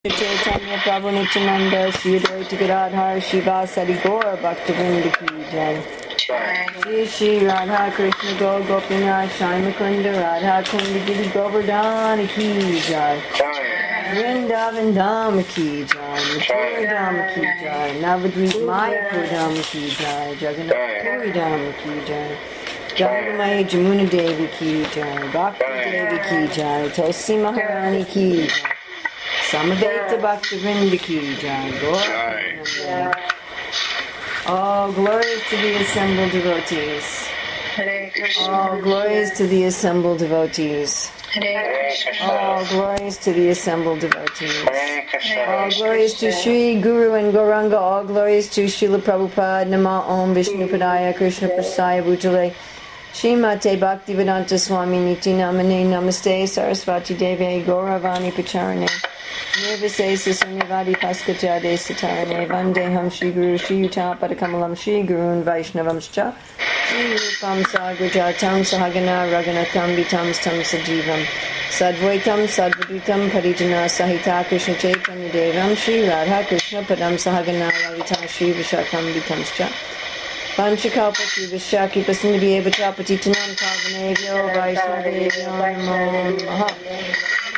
Chaitanya Prabhu Nityananda Shri Advaita Gadadhar Shiva Sadi Gaur Bhaktivinoda Ki Jai. Shri Shri Radha Krishna Go Gopinath Shai Mukunda Radha Kunda Giri Govardhan Ki Jai. Vrindavan Dham Ki Jai. Mathura Dham Ki Jai. Navadvip Mayapur Dham Ki Jai. Jagannath Puri Dham Ki Jai. Jagadamaya Jamuna Devi Ki Jai. Bhakti Devi Ki Jai. Tulsi Maharani Ki Jai. Samaveta Bhaktivinoda Ki Jai. All glories to the assembled devotees. All glories to the assembled devotees. All glories to the assembled devotees. All glories to Sri Guru and Gauranga. All glories to Srila Prabhupada. Nama Om Vishnupadaya Krishna Prasaya Bhutale. Srimate Bhaktivedanta Swami Niti Namane Namaste Sarasvati Deve Gauravani Pacharane. Nirvisesa Sunyavadi Paskachade Satarane Vandeham Shri Guru Shri Yuta Padakamalam Shri Gurun Vaishnavamscha Shri Rupam Sagrajatam Sahagana Raganatam Vitam Stam Sajivam Sadvaitam Sadvadutam Parijana Sahita Krishna Chaitanya Devam Shri Radha Krishna Padam Sahagana Ravita Shri Vishakam Vitamscha Panchakalpa Shri Vishaki Pasindhi Evachapati Tanam Pavanevyo Vaishnavevyo Namo Namaha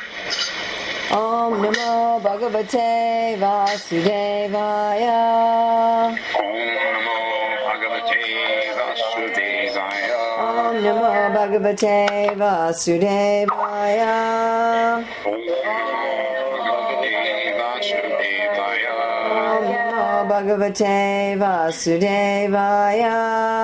Om Namo Bhagavate Vasudevaya. Om Namo Bhagavate Vasudevaya. Om Namo Bhagavate Vasudevaya.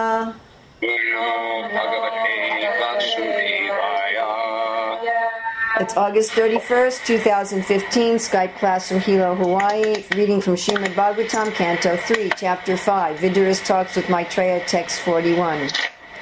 It's August 31st, 2015, Skype class from Hilo, Hawaii, reading from Srimad Bhagavatam, Canto 3, Chapter 5, Vidura's Talks with Maitreya, Text 41.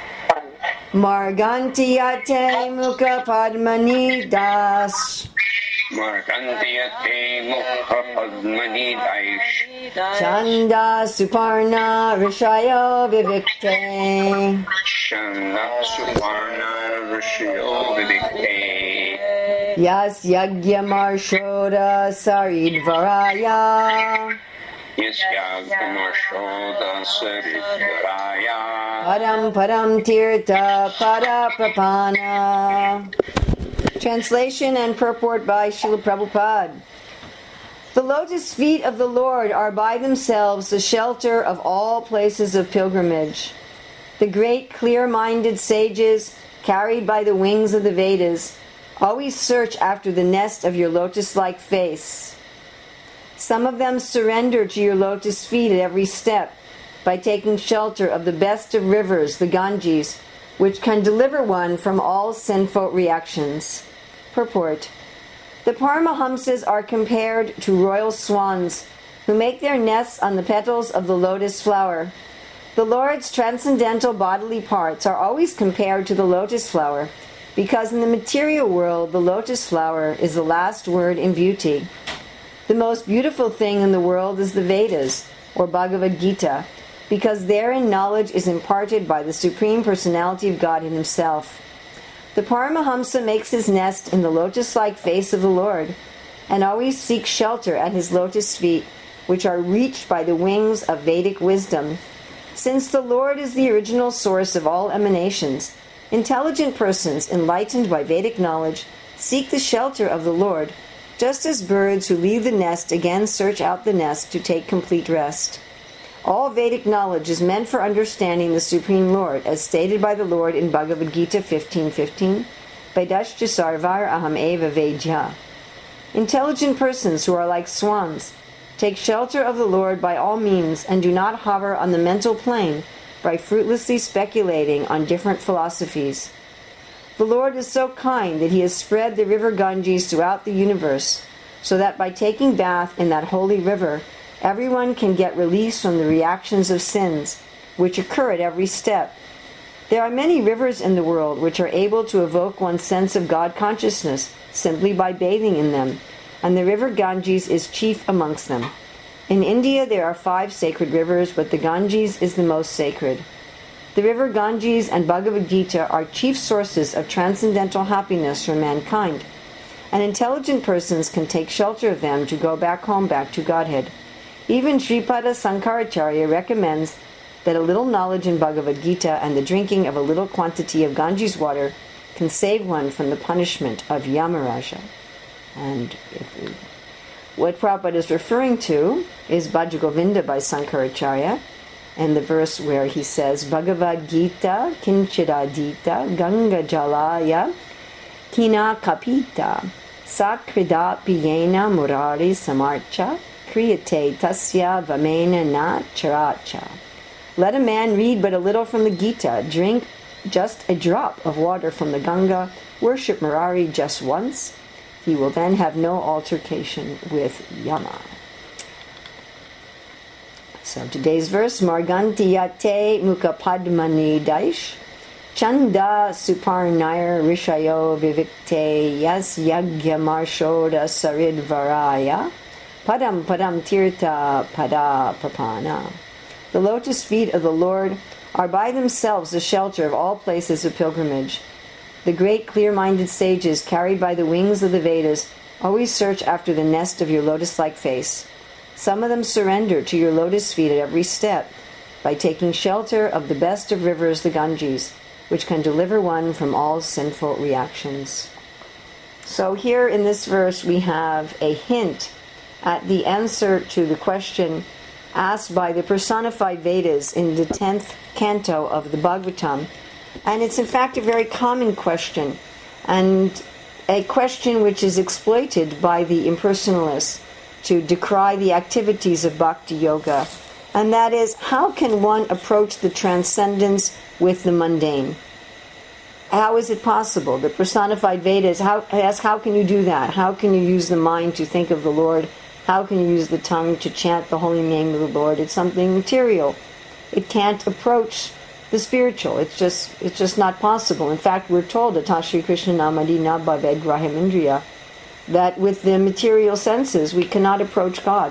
Margantiyate Mukha Padmani Das Margantiyate Mukha Padmani Das Chanda Suparna Rishayo Vivikte Chanda Suparna Rishayo Vivikte Yas Yagyamarshoda Saridvaraya Yes Yagyamarshoda Saridvaraya Padam Padam Tirtha Pada Prapana. Translation and purport by Srila Prabhupada. The lotus feet of the Lord are by themselves the shelter of all places of pilgrimage. The great clear-minded sages, carried by the wings of the Vedas, always search after the nest of your lotus-like face. Some of them surrender to your lotus feet at every step by taking shelter of the best of rivers, the Ganges, which can deliver one from all sinful reactions. Purport. The Paramahamsas are compared to royal swans who make their nests on the petals of the lotus flower. The Lord's transcendental bodily parts are always compared to the lotus flower, because in the material world, the lotus flower is the last word in beauty. The most beautiful thing in the world is the Vedas, or Bhagavad Gita, because therein knowledge is imparted by the Supreme Personality of God in Himself. The Paramahamsa makes his nest in the lotus-like face of the Lord, and always seeks shelter at His lotus feet, which are reached by the wings of Vedic wisdom. Since the Lord is the original source of all emanations, intelligent persons enlightened by Vedic knowledge seek the shelter of the Lord, just as birds who leave the nest again search out the nest to take complete rest. All Vedic knowledge is meant for understanding the Supreme Lord, as stated by the Lord in Bhagavad Gita 15:15, Vedascha sarvar aham eva vedya. Intelligent persons who are like swans take shelter of the Lord by all means and do not hover on the mental plane by fruitlessly speculating on different philosophies. The Lord is so kind that He has spread the river Ganges throughout the universe, so that by taking bath in that holy river, everyone can get release from the reactions of sins, which occur at every step. There are many rivers in the world which are able to evoke one's sense of God consciousness simply by bathing in them, and the river Ganges is chief amongst them. In India there are 5 sacred rivers, but the Ganges is the most sacred. The river Ganges and Bhagavad Gita are chief sources of transcendental happiness for mankind. and intelligent persons can take shelter of them to go back home, back to Godhead. Even Sripada Sankaracharya recommends that a little knowledge in Bhagavad Gita and the drinking of a little quantity of Ganges water can save one from the punishment of Yamaraja. And what Prabhupada is referring to is Bhaja Govinda by Sankaracharya, and the verse where he says, Bhagavad Gita kinchidadita ganga jalaya kina kapita sakrida piyena murari samarcha kriyate tasya vamena na characha. Let a man read but a little from the Gita, drink just a drop of water from the Ganga, worship Murari just once. He will then have no altercation with Yama. So today's verse, Margantiyate Mukapadmani Daish, Chanda Suparnair Rishayo Vivikte Yas Yagya Marshoda Sarid Varaya, Padam Padam Tirtha Pada Papana. The lotus feet of the Lord are by themselves the shelter of all places of pilgrimage. The great clear-minded sages, carried by the wings of the Vedas, always search after the nest of your lotus-like face. Some of them surrender to your lotus feet at every step by taking shelter of the best of rivers, the Ganges, which can deliver one from all sinful reactions. So here in this verse we have a hint at the answer to the question asked by the personified Vedas in the 10th canto of the Bhagavatam. And it's in fact a very common question, and a question which is exploited by the impersonalists to decry the activities of Bhakti Yoga. And that is, how can one approach the transcendence with the mundane? How is it possible? The personified Vedas ask, how can you do that? How can you use the mind to think of the Lord? How can you use the tongue to chant the holy name of the Lord? It's something material. It can't approach the spiritual. It's just not possible. In fact, we're told at Shri Krishna Namadi Nabhaved Grahimindriya that with the material senses we cannot approach God.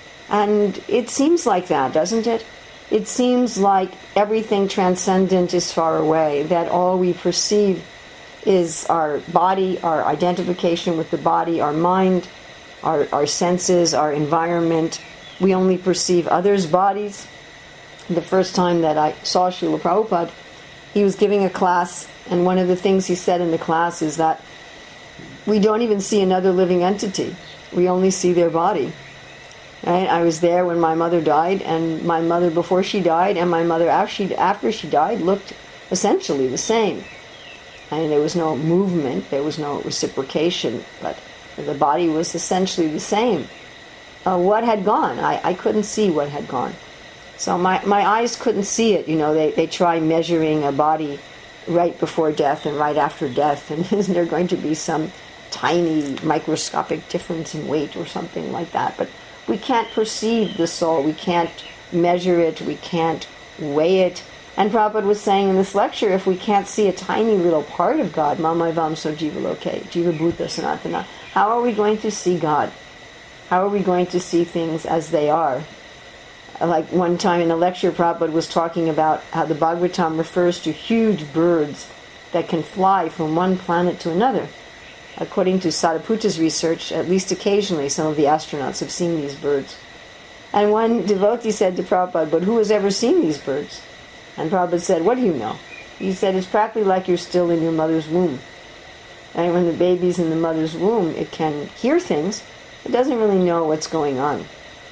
And it seems like that, doesn't it? It seems like everything transcendent is far away, that all we perceive is our body, our identification with the body, our mind, our senses, our environment. We only perceive others' bodies. The first time that I saw Srila Prabhupada, he was giving a class, and one of the things he said in the class is that we don't even see another living entity. We only see their body. Right? I was there when my mother died, and my mother before she died and my mother after she died looked essentially the same. And there was no movement, there was no reciprocation, but the body was essentially the same. What had gone? I couldn't see what had gone. So my eyes couldn't see it. You know, they try measuring a body right before death and right after death, and isn't there going to be some tiny microscopic difference in weight or something like that? But we can't perceive the soul, we can't measure it, we can't weigh it. And Prabhupada was saying in this lecture, if we can't see a tiny little part of God, Mamaivam so Jiva Loke, Jiva Bhuta Sanatana, how are we going to see God? How are we going to see things as they are? Like one time in a lecture, Prabhupada was talking about how the Bhagavatam refers to huge birds that can fly from one planet to another. According to Sadaputa's research, at least occasionally some of the astronauts have seen these birds. And one devotee said to Prabhupada, but who has ever seen these birds? And Prabhupada said, what do you know? He said, it's practically like you're still in your mother's womb. And when the baby's in the mother's womb, it can hear things. It doesn't really know what's going on.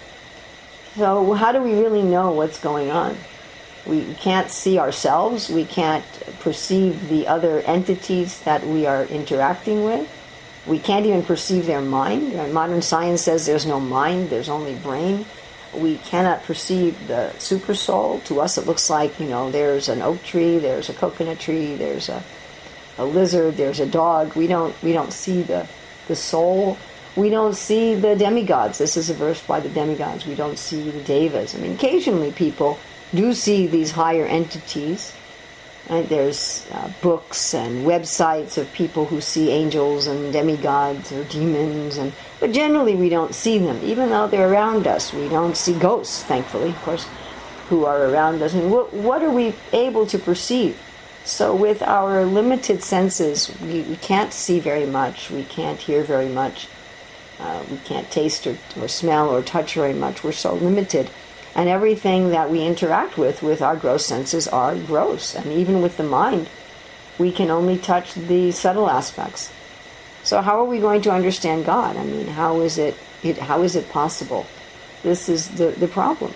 So how do we really know what's going on? We can't see ourselves. We can't perceive the other entities that we are interacting with. We can't even perceive their mind. Modern science says there's no mind, there's only brain. We cannot perceive the super soul. To us it looks like, there's an oak tree, there's a coconut tree, there's a lizard, there's a dog. We don't see the soul. We don't see the demigods. This is a verse by the demigods. We don't see the devas. Occasionally people do see these higher entities. Right? There's books and websites of people who see angels and demigods or demons, but generally we don't see them, even though they're around us. We don't see ghosts, thankfully, of course, who are around us. And what are we able to perceive? So with our limited senses, we can't see very much, we can't hear very much, we can't taste or smell or touch very much. We're so limited. And everything that we interact with our gross senses are gross. And even with the mind, we can only touch the subtle aspects. So how are we going to understand God? I mean, how is it possible? This is the problem.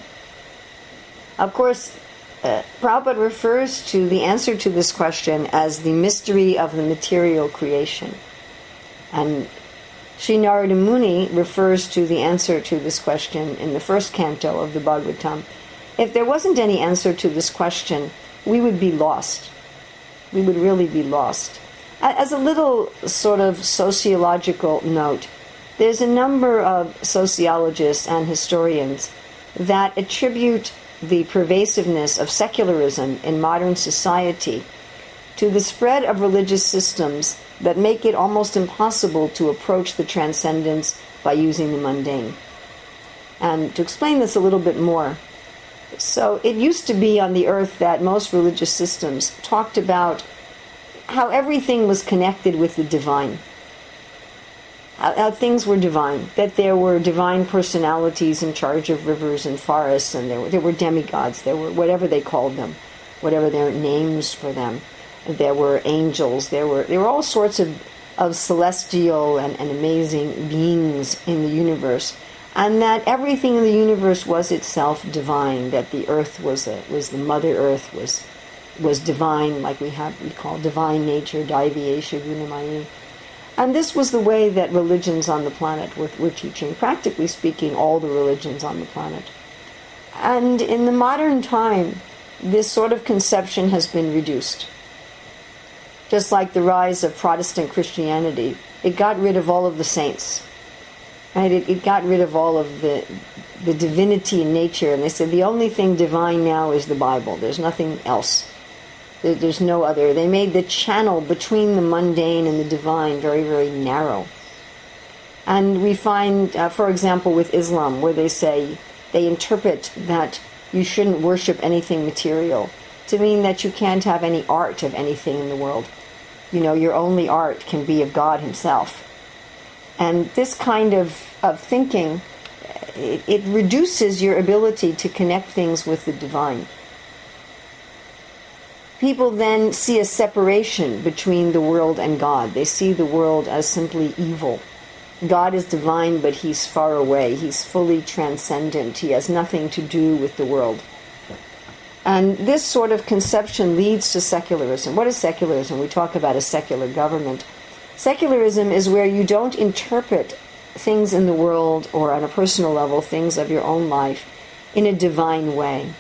Of course, Prabhupada refers to the answer to this question as the mystery of the material creation. And Sri Narada Muni refers to the answer to this question in the first canto of the Bhagavatam. If there wasn't any answer to this question, we would be lost. We would really be lost. As a little sort of sociological note, there's a number of sociologists and historians that attribute the pervasiveness of secularism in modern society to the spread of religious systems that make it almost impossible to approach the transcendence by using the mundane. And to explain this a little bit more, so it used to be on the earth that most religious systems talked about how everything was connected with the divine. How things were divine, that there were divine personalities in charge of rivers and forests, and there were demigods, there were whatever they called them, whatever their names for them. There were angels, there were all sorts of celestial and amazing beings in the universe, and that everything in the universe was itself divine, that the earth was the Mother Earth was divine, like we call divine nature, Daiviyesha Gunamayi. And this was the way that religions on the planet were teaching, practically speaking, all the religions on the planet. And in the modern time, this sort of conception has been reduced. Just like the rise of Protestant Christianity, it got rid of all of the saints. Right? It got rid of all of the divinity in nature, and they said the only thing divine now is the Bible. There's nothing else. There's no other. They made the channel between the mundane and the divine very, very narrow. And we find, for example, with Islam, where they interpret that you shouldn't worship anything material to mean that you can't have any art of anything in the world. You know, your only art can be of God himself. And this kind of thinking, it reduces your ability to connect things with the divine. People then see a separation between the world and God. They see the world as simply evil. God is divine, but he's far away. He's fully transcendent. He has nothing to do with the world. And this sort of conception leads to secularism. What is secularism? We talk about a secular government. Secularism is where you don't interpret things in the world or on a personal level, things of your own life, in a divine way.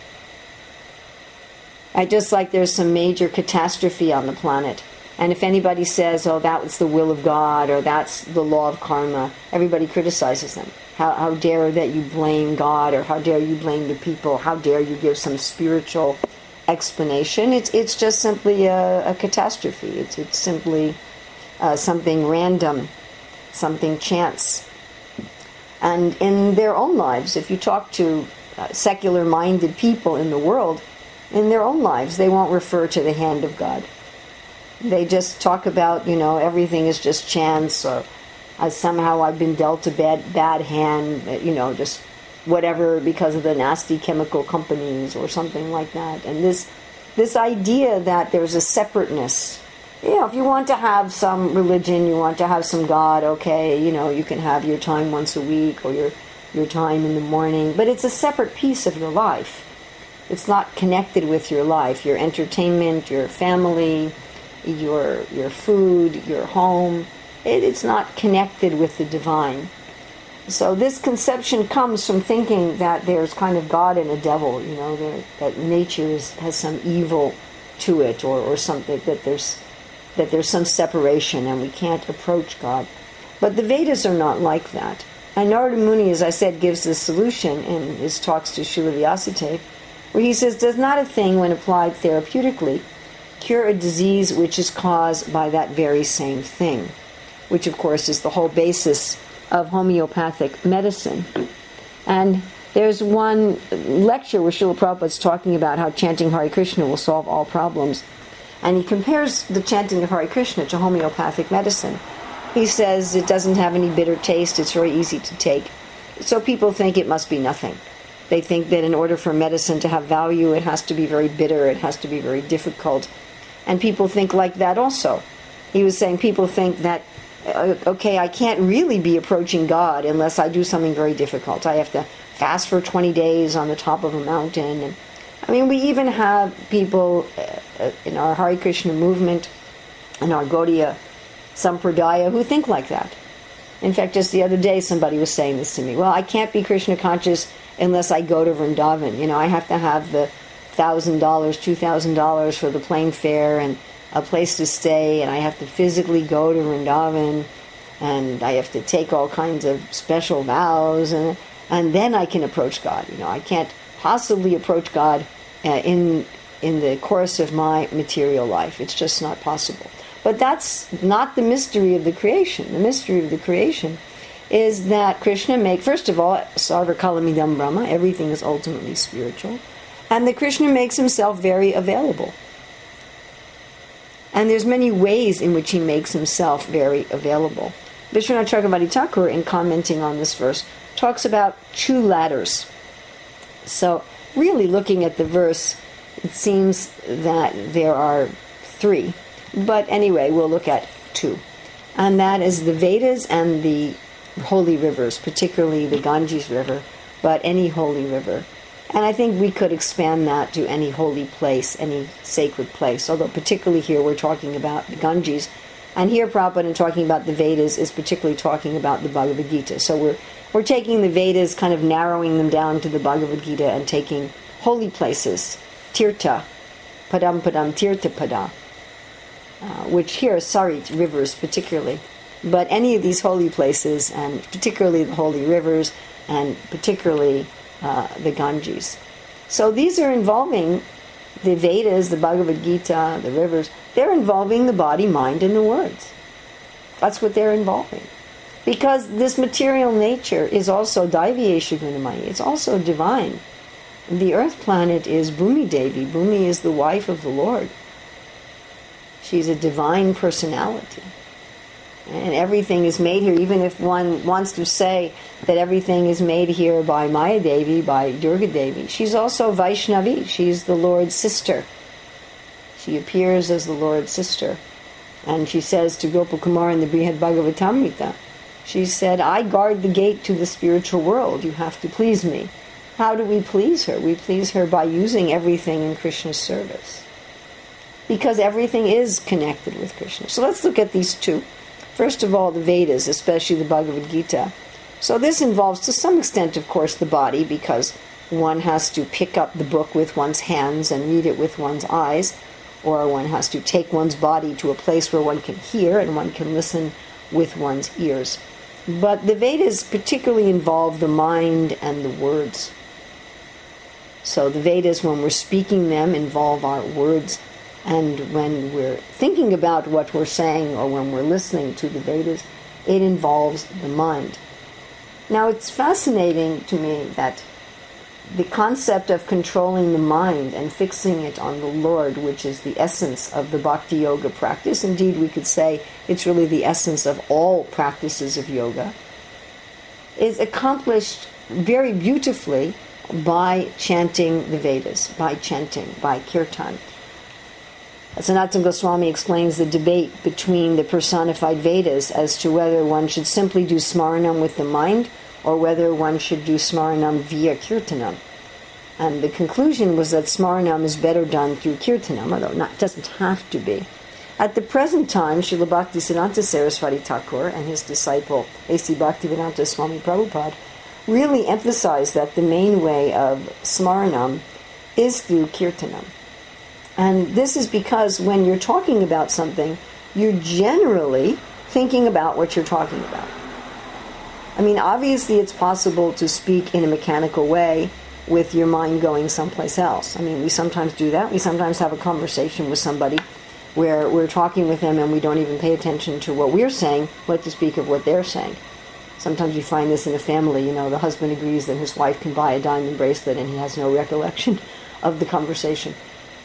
Just like there's some major catastrophe on the planet, and if anybody says, oh, that was the will of God, or that's the law of karma, everybody criticizes them. How dare that you blame God, or how dare you blame the people, how dare you give some spiritual explanation. It's just simply a catastrophe. It's simply something random, something chance. And in their own lives, if you talk to secular-minded people in the world, in their own lives, they won't refer to the hand of God. They just talk about, everything is just chance, or somehow I've been dealt a bad hand, just whatever, because of the nasty chemical companies or something like that. And this idea that there's a separateness. If you want to have some religion, you want to have some God, okay, you can have your time once a week or your time in the morning, but it's a separate piece of your life. It's not connected with your life, your entertainment, your family, your food, your home. It's not connected with the divine. So this conception comes from thinking that there's kind of God and a devil, that nature has some evil to it, or something, that there's some separation and we can't approach God. But the Vedas are not like that. And Narada Muni, as I said, gives the solution in his talks to Srila Vyasadeva, where he says, does not a thing, when applied therapeutically, cure a disease which is caused by that very same thing, which of course is the whole basis of homeopathic medicine. And there's one lecture where Srila Prabhupada's talking about how chanting Hare Krishna will solve all problems. And he compares the chanting of Hare Krishna to homeopathic medicine. He says it doesn't have any bitter taste, it's very easy to take. So people think it must be nothing. They think that in order for medicine to have value, it has to be very bitter, it has to be very difficult. And people think like that also. He was saying people think that, okay, I can't really be approaching God unless I do something very difficult. I have to fast for 20 days on the top of a mountain. And I mean, we even have people in our Hare Krishna movement, in our Gaudiya Sampradaya, who think like that. In fact, just the other day, somebody was saying this to me. Well, I can't be Krishna conscious unless I go to Vrindavan. You know, I have to have the $1,000, $2,000 for the plane fare and a place to stay, and I have to physically go to Vrindavan, and I have to take all kinds of special vows, and then I can approach God. You know, I can't possibly approach God in the course of my material life. It's just not possible. But that's not the mystery of the creation. The mystery of the creation is that Krishna first of all, Sarva Kalamidam Brahma, everything is ultimately spiritual, and that Krishna makes himself very available. And there's many ways in which he makes himself very available. Vishwanath Chakravarti Thakur, in commenting on this verse, talks about 2 ladders. So, really looking at the verse, it seems that there are 3. But anyway, we'll look at 2. And that is the Vedas and the holy rivers, particularly the Ganges River, but any holy river. And I think we could expand that to any holy place, any sacred place, although particularly here we're talking about the Ganges. And here Prabhupada, in talking about the Vedas, is particularly talking about the Bhagavad Gita. So we're taking the Vedas, kind of narrowing them down to the Bhagavad Gita, and taking holy places, Tirtha, Padam Padam Tirtha Pada, which here are Sarit rivers particularly. But any of these holy places, and particularly the holy rivers, and particularly the Ganges. So these are involving the Vedas, the Bhagavad Gita, the rivers. They're involving the body, mind, and the words. That's what they're involving. Because this material nature is also Daiviyesha Gunamaya. It's also divine. The earth planet is Bhumi Devi. Bhumi is the wife of the Lord. She's a divine personality. And everything is made here, even if one wants to say that everything is made here by Maya Devi, by Durga Devi. She's also Vaishnavi. She's the Lord's sister. She appears as the Lord's sister. And she says to Gopal Kumar in the Brihad Bhagavatamrita, she said, I guard the gate to the spiritual world. You have to please me. How do we please her? We please her by using everything in Krishna's service. Because everything is connected with Krishna. So let's look at these 2. First of all, the Vedas, especially the Bhagavad Gita. So this involves, to some extent, of course, the body, because one has to pick up the book with one's hands and read it with one's eyes, or one has to take one's body to a place where one can hear and one can listen with one's ears. But the Vedas particularly involve the mind and the words. So the Vedas, when we're speaking them, involve our words. And when we're thinking about what we're saying, or when we're listening to the Vedas, it involves the mind. Now, it's fascinating to me that the concept of controlling the mind and fixing it on the Lord, which is the essence of the Bhakti Yoga practice, indeed we could say it's really the essence of all practices of yoga, is accomplished very beautifully by chanting the Vedas, by chanting, by kirtan. Sanatana Goswami explains the debate between the personified Vedas as to whether one should simply do smaranam with the mind or whether one should do smaranam via kirtanam. And the conclusion was that smaranam is better done through kirtanam, although it doesn't have to be. At the present time, Srila Bhaktisiddhanta Saraswati Thakur and his disciple A.C. Bhaktivedanta Swami Prabhupada really emphasized that the main way of smaranam is through kirtanam. And this is because when you're talking about something, you're generally thinking about what you're talking about. I mean, obviously it's possible to speak in a mechanical way with your mind going someplace else. I mean, we sometimes do that. We sometimes have a conversation with somebody where we're talking with them and we don't even pay attention to what we're saying, but to speak of what they're saying. Sometimes you find this in a family, the husband agrees that his wife can buy a diamond bracelet and he has no recollection of the conversation.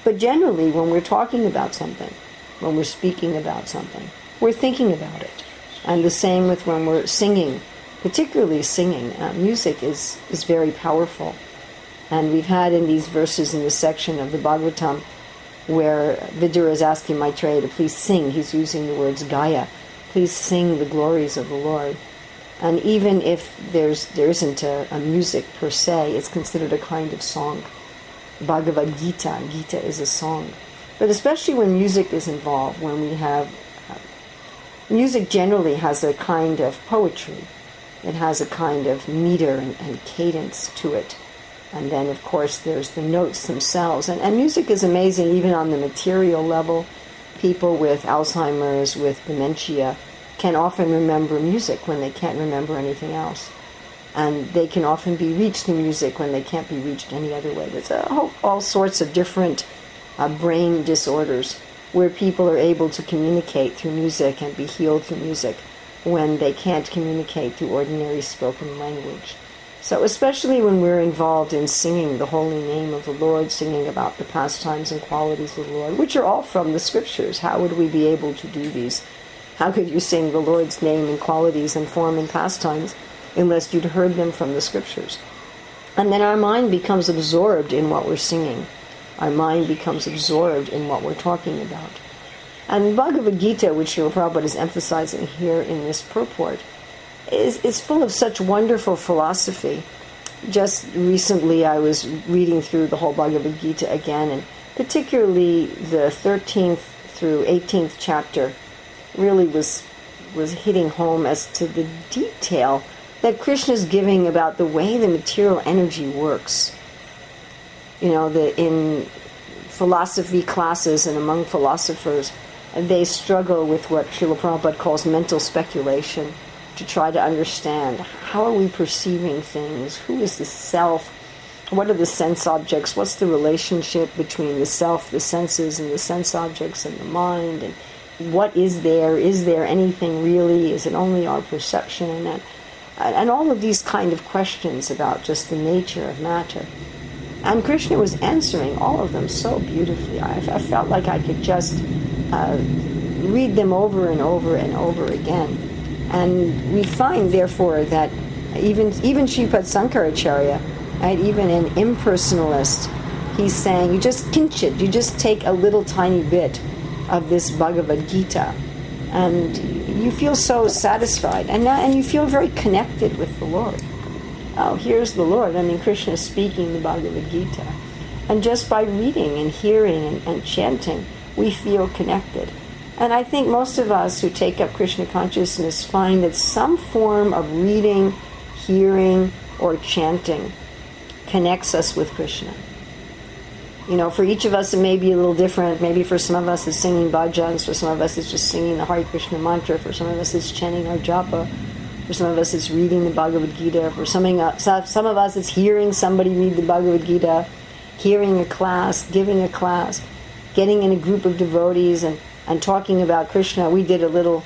But generally, when we're talking about something, when we're speaking about something, we're thinking about it. And the same with when we're singing, particularly singing. Music is very powerful. And we've had in these verses in this section of the Bhagavatam where Vidura is asking Maitreya to please sing. He's using the words Gaya. Please sing the glories of the Lord. And even if there isn't a music per se, it's considered a kind of song. Bhagavad Gita, Gita is a song. But especially when music is involved, when we have... music generally has a kind of poetry. It has a kind of meter and cadence to it. And then, of course, there's the notes themselves. And music is amazing even on the material level. People with Alzheimer's, with dementia, can often remember music when they can't remember anything else. And they can often be reached through music when they can't be reached any other way. There's all sorts of different brain disorders where people are able to communicate through music and be healed through music when they can't communicate through ordinary spoken language. So especially when we're involved in singing the holy name of the Lord, singing about the pastimes and qualities of the Lord, which are all from the scriptures. How would we be able to do these? How could you sing the Lord's name and qualities and form and pastimes unless you'd heard them from the scriptures? And then our mind becomes absorbed in what we're singing. Our mind becomes absorbed in what we're talking about. And Bhagavad Gita, which Srila Prabhupada is emphasizing here in this purport, is full of such wonderful philosophy. Just recently I was reading through the whole Bhagavad Gita again, and particularly the 13th through 18th chapter really was hitting home as to the detail that Krishna is giving about the way the material energy works. You know, in philosophy classes and among philosophers, they struggle with what Srila Prabhupada calls mental speculation, to try to understand how are we perceiving things, who is the self, what are the sense objects, what's the relationship between the self, the senses, and the sense objects and the mind, and what is there anything really, is it only our perception, and all of these kind of questions about just the nature of matter. And Krishna was answering all of them so beautifully. I felt like I could just read them over and over and over again. And we find, therefore, that even Sripad Sankaracharya, right, even an impersonalist, he's saying, you just kinchit, you just take a little tiny bit of this Bhagavad Gita, and you feel so satisfied, and you feel very connected with the Lord. Oh, here's the Lord. I mean, Krishna is speaking the Bhagavad Gita. And just by reading and hearing and chanting, we feel connected. And I think most of us who take up Krishna consciousness find that some form of reading, hearing, or chanting connects us with Krishna. You know, for each of us it may be a little different. Maybe for some of us it's singing bhajans, for some of us it's just singing the Hare Krishna mantra, for some of us it's chanting our japa, for some of us it's reading the Bhagavad Gita, for some of us it's hearing somebody read the Bhagavad Gita, hearing a class, giving a class, getting in a group of devotees and talking about Krishna. We did a little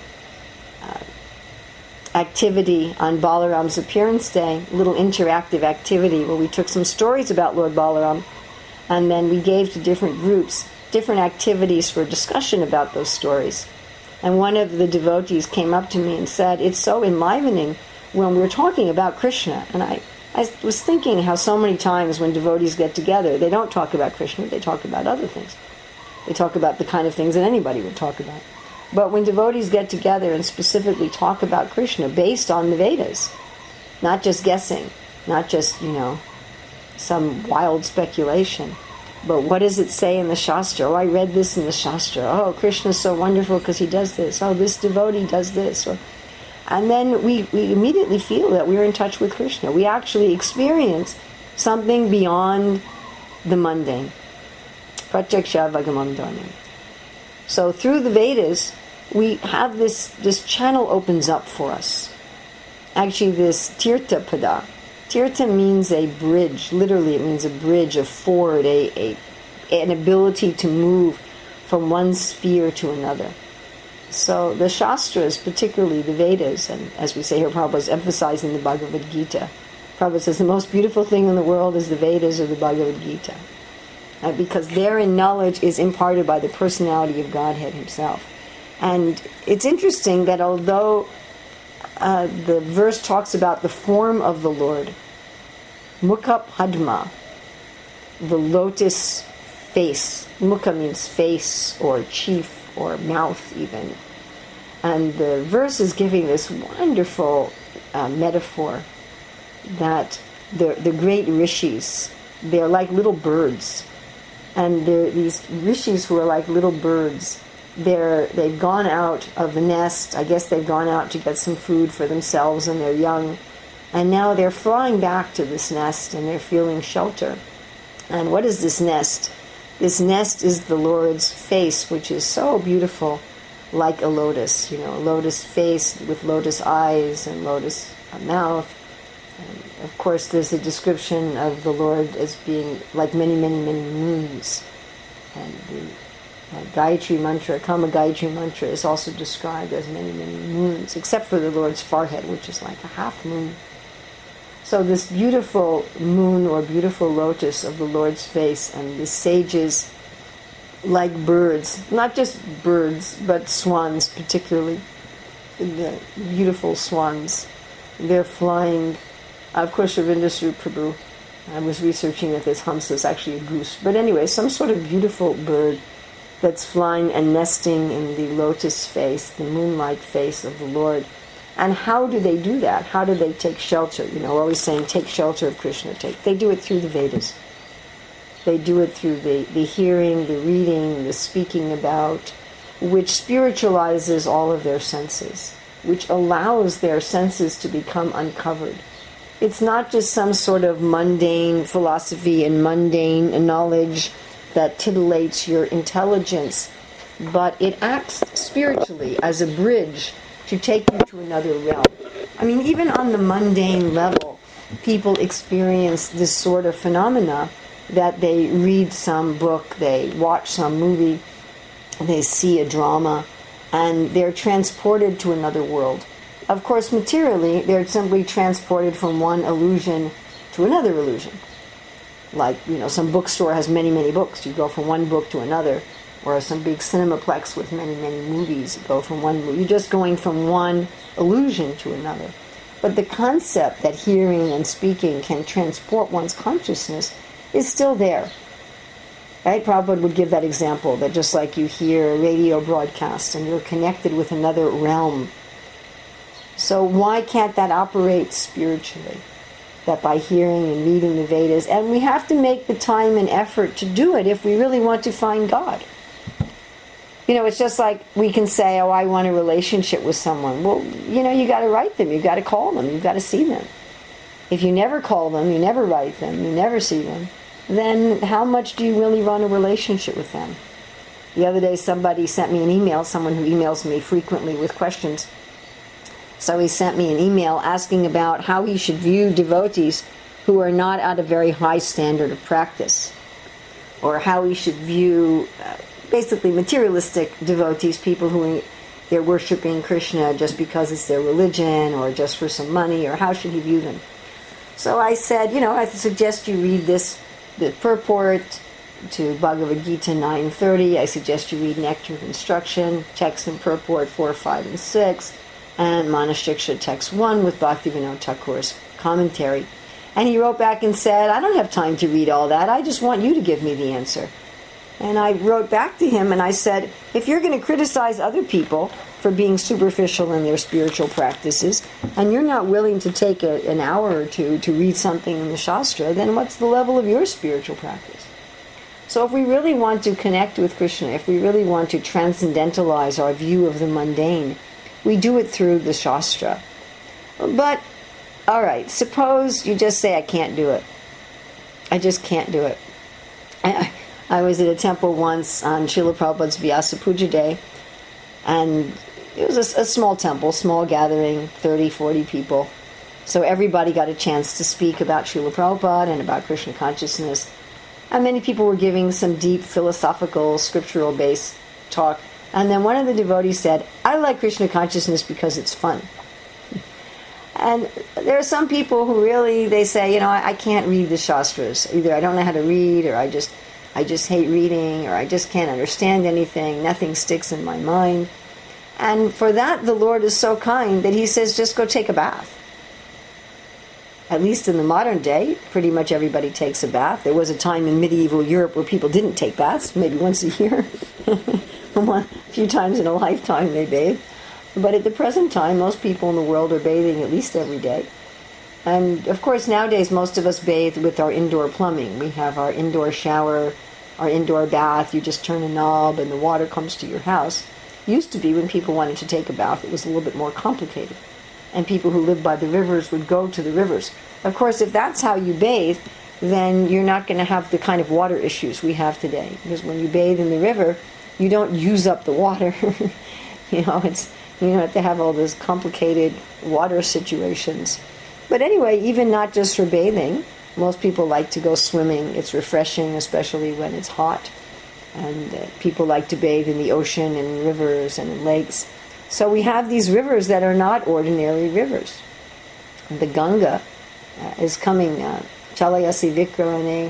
activity on Balaram's appearance day, a little interactive activity where we took some stories about Lord Balaram and then we gave to different groups different activities for discussion about those stories. And one of the devotees came up to me and said, it's so enlivening when we're talking about Krishna. And I was thinking how so many times when devotees get together, they don't talk about Krishna, they talk about other things. They talk about the kind of things that anybody would talk about. But when devotees get together and specifically talk about Krishna based on the Vedas, not just guessing, not just, some wild speculation, but what does it say in the Shastra? Oh, I read this in the Shastra. Oh, Krishna's so wonderful because he does this. Oh, this devotee does this. And then we immediately feel that we're in touch with Krishna. We actually experience something beyond the mundane. Pratyaksha Vagamam Dharmam. So through the Vedas, we have this channel opens up for us. Actually, this Tirtha Pada. Tirtha means a bridge. Literally, it means a bridge, a ford, an ability to move from one sphere to another. So the Shastras, particularly the Vedas, and as we say here, Prabhupada is emphasizing the Bhagavad Gita. Prabhupada says the most beautiful thing in the world is the Vedas or the Bhagavad Gita. because therein knowledge is imparted by the personality of Godhead himself. And it's interesting that although the verse talks about the form of the Lord, Mukha Padma, the lotus face. Mukha means face or chief or mouth even. And the verse is giving this wonderful metaphor that the great rishis, they're like little birds. And these rishis who are like little birds, they've gone out of the nest. I guess they've gone out to get some food for themselves and their young. And now they're flying back to this nest and they're feeling shelter. And what is this nest? This nest is the Lord's face, which is so beautiful, like a lotus. A lotus face with lotus eyes and lotus mouth. And of course, there's a description of the Lord as being like many, many, many moons. And the Gayatri Mantra, Kama Gayatri Mantra, is also described as many, many moons, except for the Lord's forehead, which is like a half moon. So this beautiful moon or beautiful lotus of the Lord's face, and the sages like birds, not just birds, but swans particularly, the beautiful swans. They're flying. Of course, Ravinda Swarup Prabhu, I was researching that this hamsa is actually a goose. But anyway, some sort of beautiful bird that's flying and nesting in the lotus face, the moon-like face of the Lord. And how do they do that? How do they take shelter? We're always saying, take shelter of Krishna. They do it through the Vedas. They do it through the hearing, the reading, the speaking about, which spiritualizes all of their senses, which allows their senses to become uncovered. It's not just some sort of mundane philosophy and mundane knowledge that titillates your intelligence, but it acts spiritually as a bridge to take you to another realm. I mean, even on the mundane level, people experience this sort of phenomena that they read some book, they watch some movie, they see a drama, and they're transported to another world. Of course, materially, they're simply transported from one illusion to another illusion. Like, some bookstore has many, many books. You go from one book to another. Or some big cinemaplex with many, many movies. You go from one movie. You're just going from one illusion to another. But the concept that hearing and speaking can transport one's consciousness is still there. Right? Prabhupada would give that example, that just like you hear a radio broadcast and you're connected with another realm. So why can't that operate spiritually? That by hearing and reading the Vedas, and we have to make the time and effort to do it if we really want to find God. It's just like we can say, oh, I want a relationship with someone. Well, you got to write them, you got to call them, you got to see them. If you never call them, you never write them, you never see them, then how much do you really want a relationship with them? The other day somebody sent me an email, someone who emails me frequently with questions. So he sent me an email asking about how he should view devotees who are not at a very high standard of practice, or how he should view basically materialistic devotees, people who they're worshiping Krishna just because it's their religion or just for some money, or how should he view them? So I said, I suggest you read the purport to Bhagavad Gita 9:30. I suggest you read Nectar of Instruction, text and purport 4, 5, and 6, and Manashiksha text 1 with Bhaktivinoda Thakur's commentary. And he wrote back and said, I don't have time to read all that. I just want you to give me the answer. And I wrote back to him and I said, if you're going to criticize other people for being superficial in their spiritual practices, and you're not willing to take an hour or two to read something in the Shastra, then what's the level of your spiritual practice? So if we really want to connect with Krishna, if we really want to transcendentalize our view of the mundane, we do it through the Shastra. But, all right, suppose you just say, I can't do it. I just can't do it. I was at a temple once on Srila Prabhupada's Vyasa Puja Day, and it was a small temple, small gathering, 30, 40 people. So everybody got a chance to speak about Srila Prabhupada and about Krishna consciousness. And many people were giving some deep philosophical, scriptural-based talk. And then one of the devotees said, I like Krishna consciousness because it's fun. And there are some people who really, they say, I can't read the Shastras. Either I don't know how to read, or I just hate reading, or I just can't understand anything, nothing sticks in my mind. And for that, the Lord is so kind that he says, just go take a bath. At least in the modern day, pretty much everybody takes a bath. There was a time in medieval Europe where people didn't take baths, maybe once a year. A few times in a lifetime they bathe. But at the present time, most people in the world are bathing at least every day. And of course, nowadays, most of us bathe with our indoor plumbing. We have our indoor shower, our indoor bath. You just turn a knob and the water comes to your house. Used to be when people wanted to take a bath, it was a little bit more complicated. And people who lived by the rivers would go to the rivers. Of course, if that's how you bathe, then you're not going to have the kind of water issues we have today. Because when you bathe in the river, you don't use up the water. You don't have to have all those complicated water situations. But anyway, even not just for bathing, most people like to go swimming. It's refreshing, especially when it's hot. And people like to bathe in the ocean and in rivers and in lakes. So we have these rivers that are not ordinary rivers. The Ganga is coming, Chalayasi Vikrane,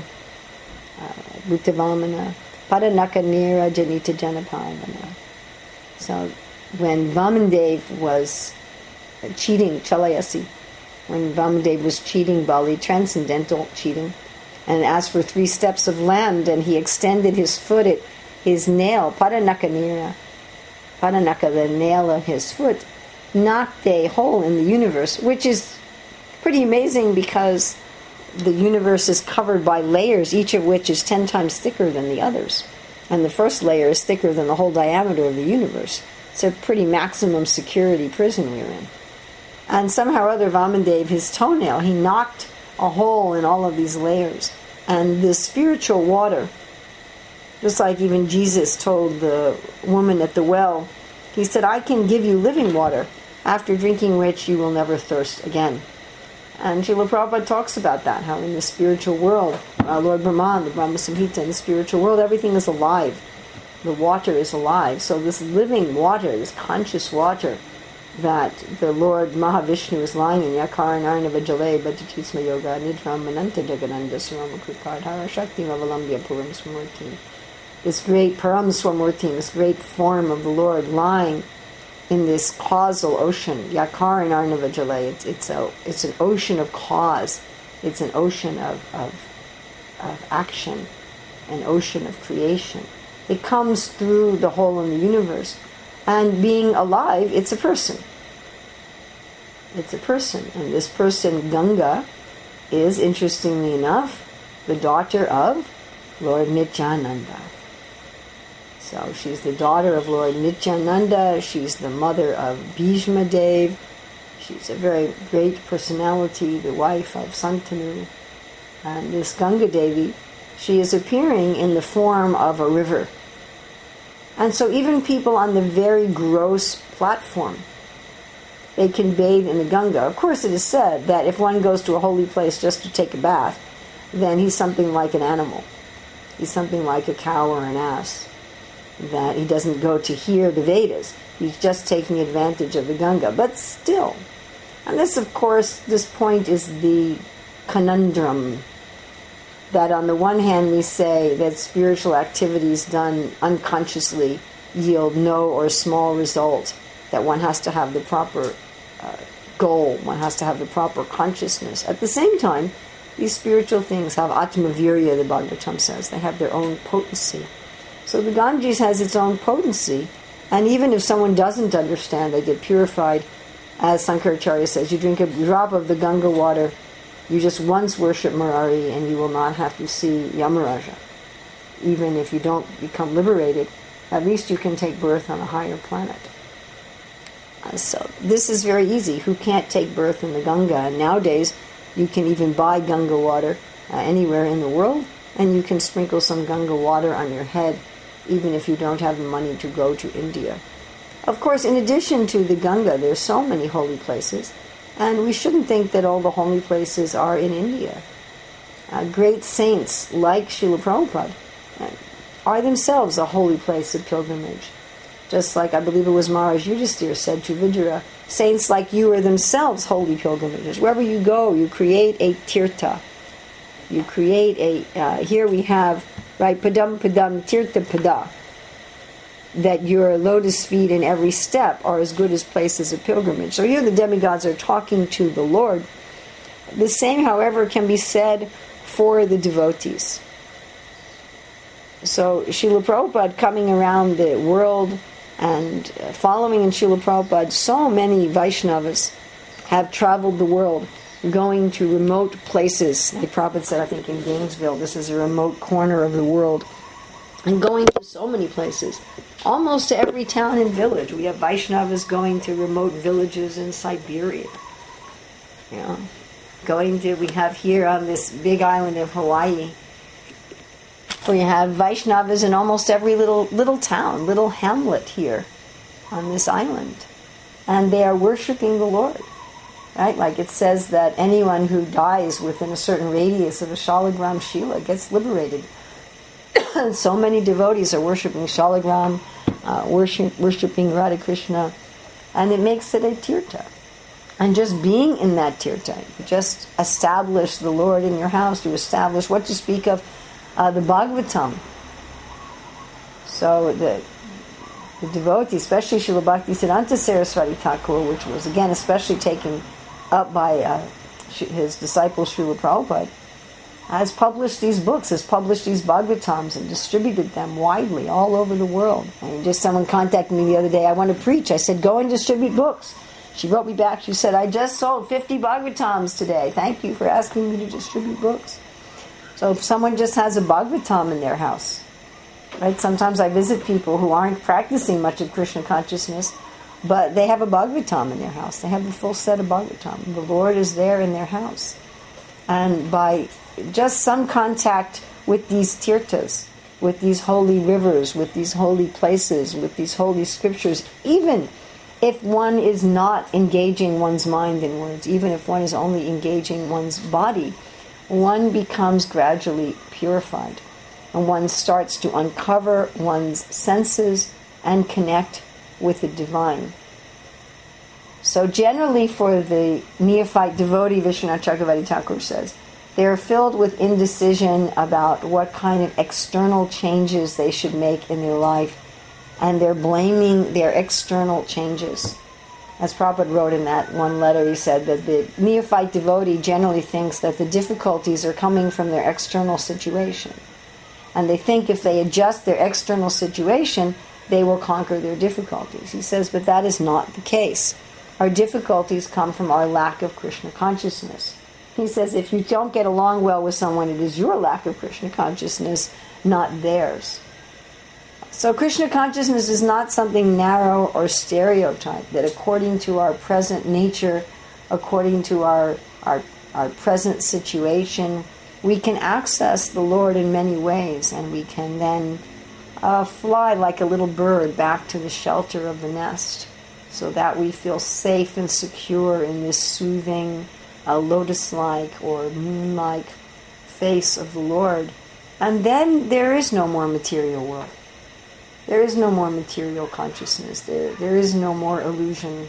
Bhuttavamana, Padanakanira Janita Janapavana. So when Vamandev was cheating Chalayasi, when Vamandev was cheating Bali, transcendental cheating, and asked for 3 steps of land, and he extended his foot at his nail, Padanakanira, Padanaka, the nail of his foot, knocked a hole in the universe, which is pretty amazing because the universe is covered by layers, each of which is 10 times thicker than the others. And the first layer is thicker than the whole diameter of the universe. It's a pretty maximum security prison we're in. And somehow or other, Vamandev, his toenail, he knocked a hole in all of these layers. And the spiritual water, just like even Jesus told the woman at the well, he said, I can give you living water, after drinking which you will never thirst again. And Srila Prabhupada talks about that, how in the spiritual world, Lord Brahman, the Brahma Samhita, in the spiritual world, everything is alive. The water is alive. So this living water, this conscious water, that the Lord Mahavishnu is lying in Yakar and Arnava Jale Bhajatisma Yoga Nidram Mananta Jagananda Sarama Kripardhara Shakti Mavalambya Puram Swamurti. This great Param Swamurti, this great form of the Lord lying in this causal ocean, Yakar and Arnava Jale. It's an ocean of cause. It's an ocean of action, an ocean of creation. It comes through the hole in the universe. And being alive, it's a person. It's a person. And this person, Ganga, is, interestingly enough, the daughter of Lord Nityananda. So she's the daughter of Lord Nityananda. She's the mother of Bhishma Dev. She's a very great personality, the wife of Santanu. And this Ganga Devi, she is appearing in the form of a river. And so even people on the very gross platform, they can bathe in the Ganga. Of course, it is said that if one goes to a holy place just to take a bath, then he's something like an animal. He's something like a cow or an ass. That he doesn't go to hear the Vedas. He's just taking advantage of the Ganga. But still, and this, of course, this point is the conundrum. That on the one hand we say that spiritual activities done unconsciously yield no or small result, that one has to have the proper goal, one has to have the proper consciousness. At the same time, these spiritual things have Atmavirya, the Bhagavatam says. They have their own potency. So the Ganges has its own potency, and even if someone doesn't understand, they get purified. As Sankaracharya says, you drink a drop of the Ganga water, you just once worship Murari and you will not have to see Yamaraja. Even if you don't become liberated, at least you can take birth on a higher planet. So this is very easy. Who can't take birth in the Ganga? And nowadays, you can even buy Ganga water anywhere in the world, and you can sprinkle some Ganga water on your head, even if you don't have the money to go to India. Of course, in addition to the Ganga, there's so many holy places. And we shouldn't think that all the holy places are in India. Great saints like Srila Prabhupada are themselves a holy place of pilgrimage. Just like I believe it was Maharaj Yudhisthira said to Vijaya, saints like you are themselves holy pilgrimages. Wherever you go, you create a tirtha. You create here we have right? Padam padam tirtha pada. That your lotus feet in every step are as good as places of pilgrimage. So here the demigods are talking to the Lord. The same, however, can be said for the devotees. So Srila Prabhupada coming around the world and following in Srila Prabhupada, so many Vaishnavas have traveled the world, going to remote places. Like Prabhupada said, I think in Gainesville, this is a remote corner of the world. And going to so many places. Almost to every town and village. We have Vaishnavas going to remote villages in Siberia. You know, we have here on this big island of Hawaii, we have Vaishnavas in almost every little town, little hamlet here on this island. And they are worshipping the Lord. Right? Like it says that anyone who dies within a certain radius of a Shalagram Shila gets liberated. And so many devotees are worshipping Shalagram, worshipping Radha Krishna, and it makes it a tirtha. And just being in that tirtha, just establish the Lord in your house, to establish what to speak of the Bhagavatam. So the devotee, especially Srila Bhaktisiddhanta Saraswati Thakur, which was again especially taken up by his disciple Srila Prabhupada, has published these books, has published these Bhagavatams and distributed them widely all over the world. And just someone contacted me the other day, I want to preach. I said, go and distribute books. She wrote me back, she said, I just sold 50 Bhagavatams today. Thank you for asking me to distribute books. So if someone just has a Bhagavatam in their house, right? Sometimes I visit people who aren't practicing much of Krishna consciousness, but they have a Bhagavatam in their house. They have the full set of Bhagavatam. The Lord is there in their house. And by just some contact with these tirthas, with these holy rivers, with these holy places, with these holy scriptures, even if one is not engaging one's mind in words, even if one is only engaging one's body, one becomes gradually purified. And one starts to uncover one's senses and connect with the divine. So generally for the neophyte devotee, Vishwanath Chakravarti Thakur says, they are filled with indecision about what kind of external changes they should make in their life, and they're blaming their external changes. As Prabhupada wrote in that one letter, he said that the neophyte devotee generally thinks that the difficulties are coming from their external situation. And they think if they adjust their external situation, they will conquer their difficulties. He says, but that is not the case. Our difficulties come from our lack of Krishna consciousness. He says if you don't get along well with someone, it is your lack of Krishna consciousness, not theirs. So Krishna consciousness is not something narrow or stereotyped, that according to our present nature, according to our present situation, we can access the Lord in many ways, and we can then fly like a little bird back to the shelter of the nest, so that we feel safe and secure in this soothing, lotus-like or moon-like face of the Lord. And then there is no more material world. There is no more material consciousness. There is no more illusion.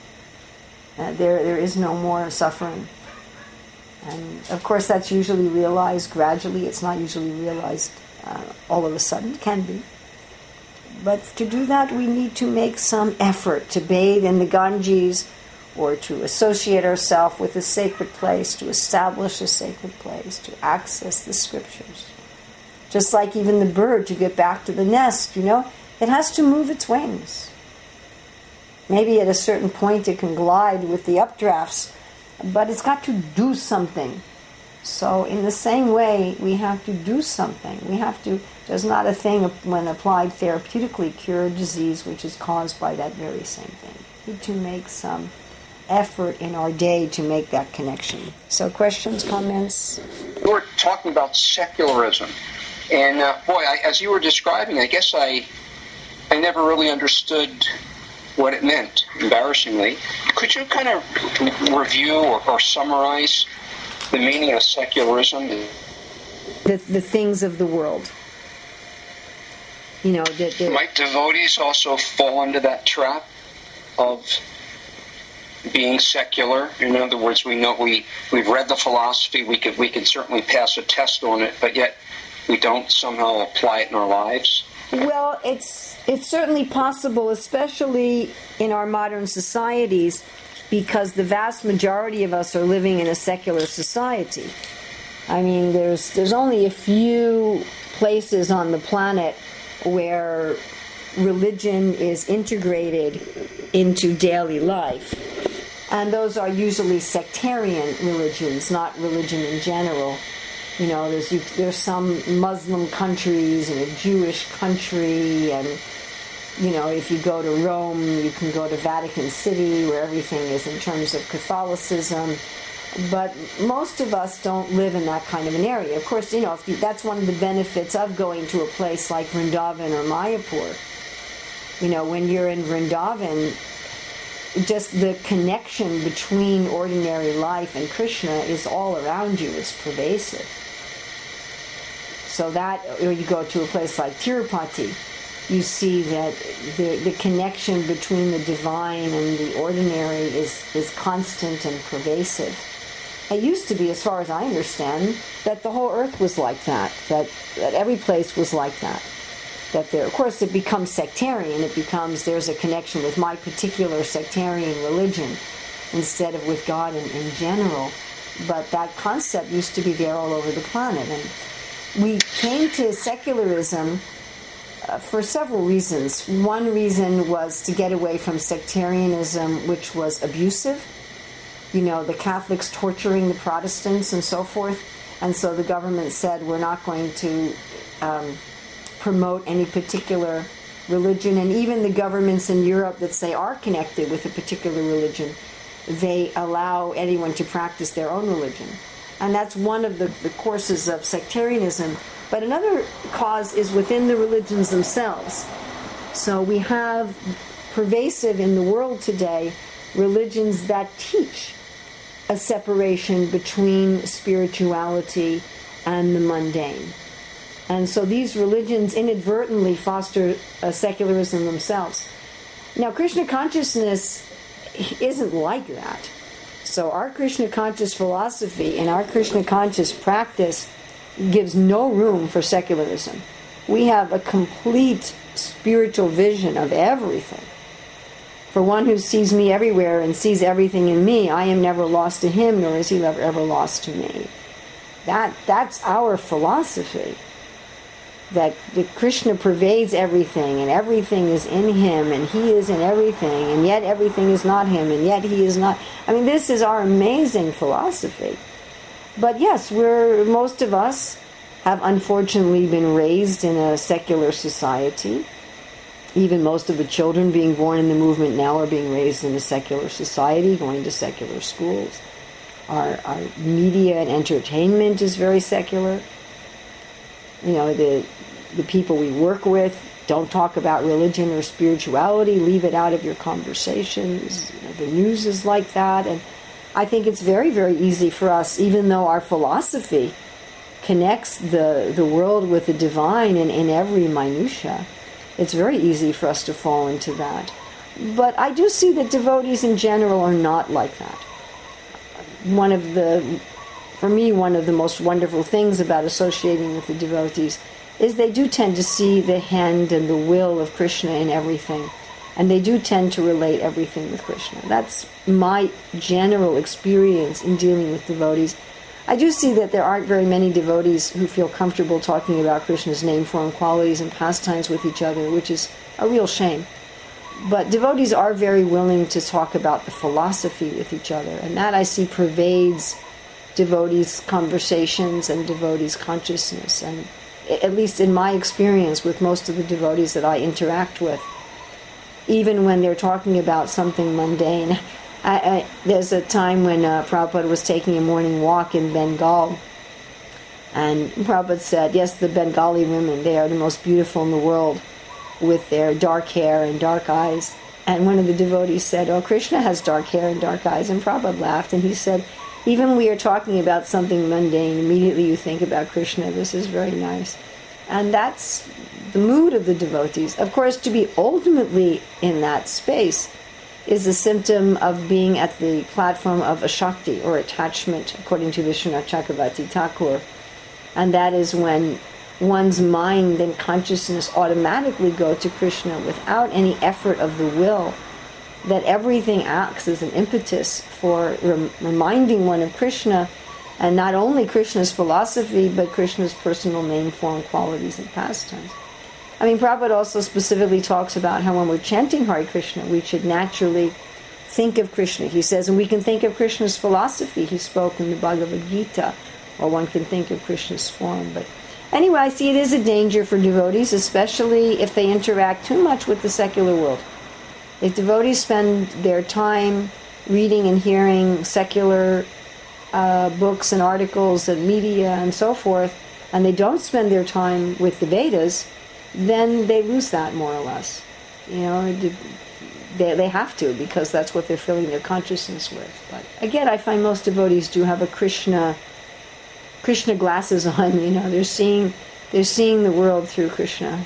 There is no more suffering. And of course that's usually realized gradually. It's not usually realized all of a sudden. It can be. But to do that we need to make some effort to bathe in the Ganges, or to associate ourselves with a sacred place, to establish a sacred place, to access the scriptures. Just like even the bird, to get back to the nest, it has to move its wings. Maybe at a certain point it can glide with the updrafts, but it's got to do something. So in the same way, we have to do something. There's not a thing when applied therapeutically cure a disease which is caused by that very same thing. We need to make some effort in our day to make that connection. So questions, comments? We're talking about secularism. And as you were describing, I guess I never really understood what it meant, embarrassingly. Could you kind of review or summarize the meaning of secularism? The things of the world. Might devotees also fall into that trap of being secular? In other words, we know we've read the philosophy, we could certainly pass a test on it, but yet we don't somehow apply it in our lives? Well, it's certainly possible, especially in our modern societies, because the vast majority of us are living in a secular society. I mean, there's only a few places on the planet where religion is integrated into daily life. And those are usually sectarian religions, not religion in general. You know, there's some Muslim countries and a Jewish country, and, you know, if you go to Rome, you can go to Vatican City, where everything is in terms of Catholicism. But most of us don't live in that kind of an area. Of course, you know, that's one of the benefits of going to a place like Vrindavan or Mayapur. You know, when you're in Vrindavan, just the connection between ordinary life and Krishna is all around you. It's pervasive. So that, or you go to a place like Tirupati, you see that the connection between the divine and the ordinary is constant and pervasive. It used to be, as far as I understand, that the whole earth was like that every place was like that. That there, of course, it becomes sectarian. It becomes there's a connection with my particular sectarian religion instead of with God in general. But that concept used to be there all over the planet. And we came to secularism for several reasons. One reason was to get away from sectarianism, which was abusive. You know, the Catholics torturing the Protestants and so forth. And so the government said, we're not going to promote any particular religion. And even the governments in Europe that say are connected with a particular religion, they allow anyone to practice their own religion. And that's one of the courses of sectarianism. But another cause is within the religions themselves. So we have pervasive in the world today religions that teach a separation between spirituality and the mundane. And so these religions inadvertently foster secularism themselves. Now, Krishna consciousness isn't like that. So our Krishna conscious philosophy and our Krishna conscious practice gives no room for secularism. We have a complete spiritual vision of everything. For one who sees me everywhere and sees everything in me, I am never lost to him, nor is he ever lost to me. That's our philosophy. That Krishna pervades everything, and everything is in him, and he is in everything, and yet everything is not him, and yet he is not. I mean, this is our amazing philosophy. But yes, most of us have unfortunately been raised in a secular society. Even most of the children being born in the movement now are being raised in a secular society, going to secular schools. Our media and entertainment is very secular. You know, the people we work with don't talk about religion or spirituality, leave it out of your conversations. You know, the news is like that. And I think it's very, very easy for us, even though our philosophy connects the world with the divine in every minutia, it's very easy for us to fall into that. But I do see that devotees in general are not like that. For me, one of the most wonderful things about associating with the devotees is they do tend to see the hand and the will of Krishna in everything. And they do tend to relate everything with Krishna. That's my general experience in dealing with devotees. I do see that there aren't very many devotees who feel comfortable talking about Krishna's name, form, qualities, and pastimes with each other, which is a real shame. But devotees are very willing to talk about the philosophy with each other. And that I see pervades devotees' conversations and devotees' consciousness. And at least in my experience with most of the devotees that I interact with, even when they're talking about something mundane. There's a time when Prabhupada was taking a morning walk in Bengal, and Prabhupada said, yes, the Bengali women, they are the most beautiful in the world with their dark hair and dark eyes. And one of the devotees said, oh, Krishna has dark hair and dark eyes. And Prabhupada laughed, and he said, even when we are talking about something mundane, immediately you think about Krishna. This is very nice. And that's the mood of the devotees. Of course, to be ultimately in that space is a symptom of being at the platform of ashakti, or attachment, according to Vishwanath Chakravarti Thakur. And that is when one's mind and consciousness automatically go to Krishna without any effort of the will, that everything acts as an impetus for reminding one of Krishna, and not only Krishna's philosophy, but Krishna's personal name, form, qualities, and pastimes. I mean, Prabhupada also specifically talks about how when we're chanting Hare Krishna, we should naturally think of Krishna. He says, and we can think of Krishna's philosophy. He spoke in the Bhagavad Gita, or one can think of Krishna's form. But anyway, I see it is a danger for devotees, especially if they interact too much with the secular world. If devotees spend their time reading and hearing secular books and articles and media and so forth, and they don't spend their time with the Vedas, then they lose that more or less. You know, they have to, because that's what they're filling their consciousness with. But again, I find most devotees do have a Krishna glasses on. You know, they're seeing the world through Krishna.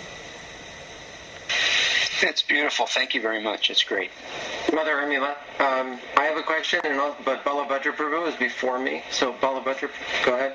That's beautiful. Thank you very much. It's great. Mother Urmila, I have a question, but Balabhadra Prabhu is before me. So Balabhadra, go ahead.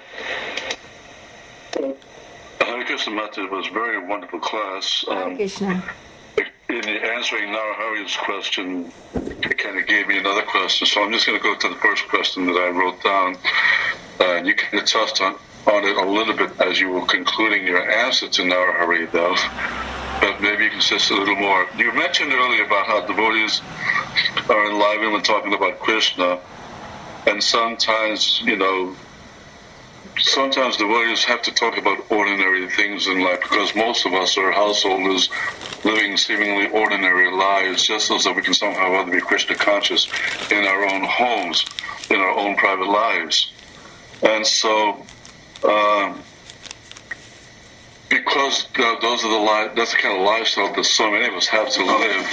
Hare Krishna Mata, was a very wonderful class. Hare Krishna. In answering Narahari's question, it kind of gave me another question, so I'm just going to go to the first question that I wrote down. And you kind of touched on it a little bit as you were concluding your answer to Narahari, though. But maybe you can say a little more. You mentioned earlier about how devotees are enlivened when talking about Krishna, and sometimes, you know, sometimes devotees have to talk about ordinary things in life, because most of us are householders living seemingly ordinary lives, just so that we can somehow or other be Krishna conscious in our own homes, in our own private lives. And so, because those are that's the kind of lifestyle that so many of us have to live.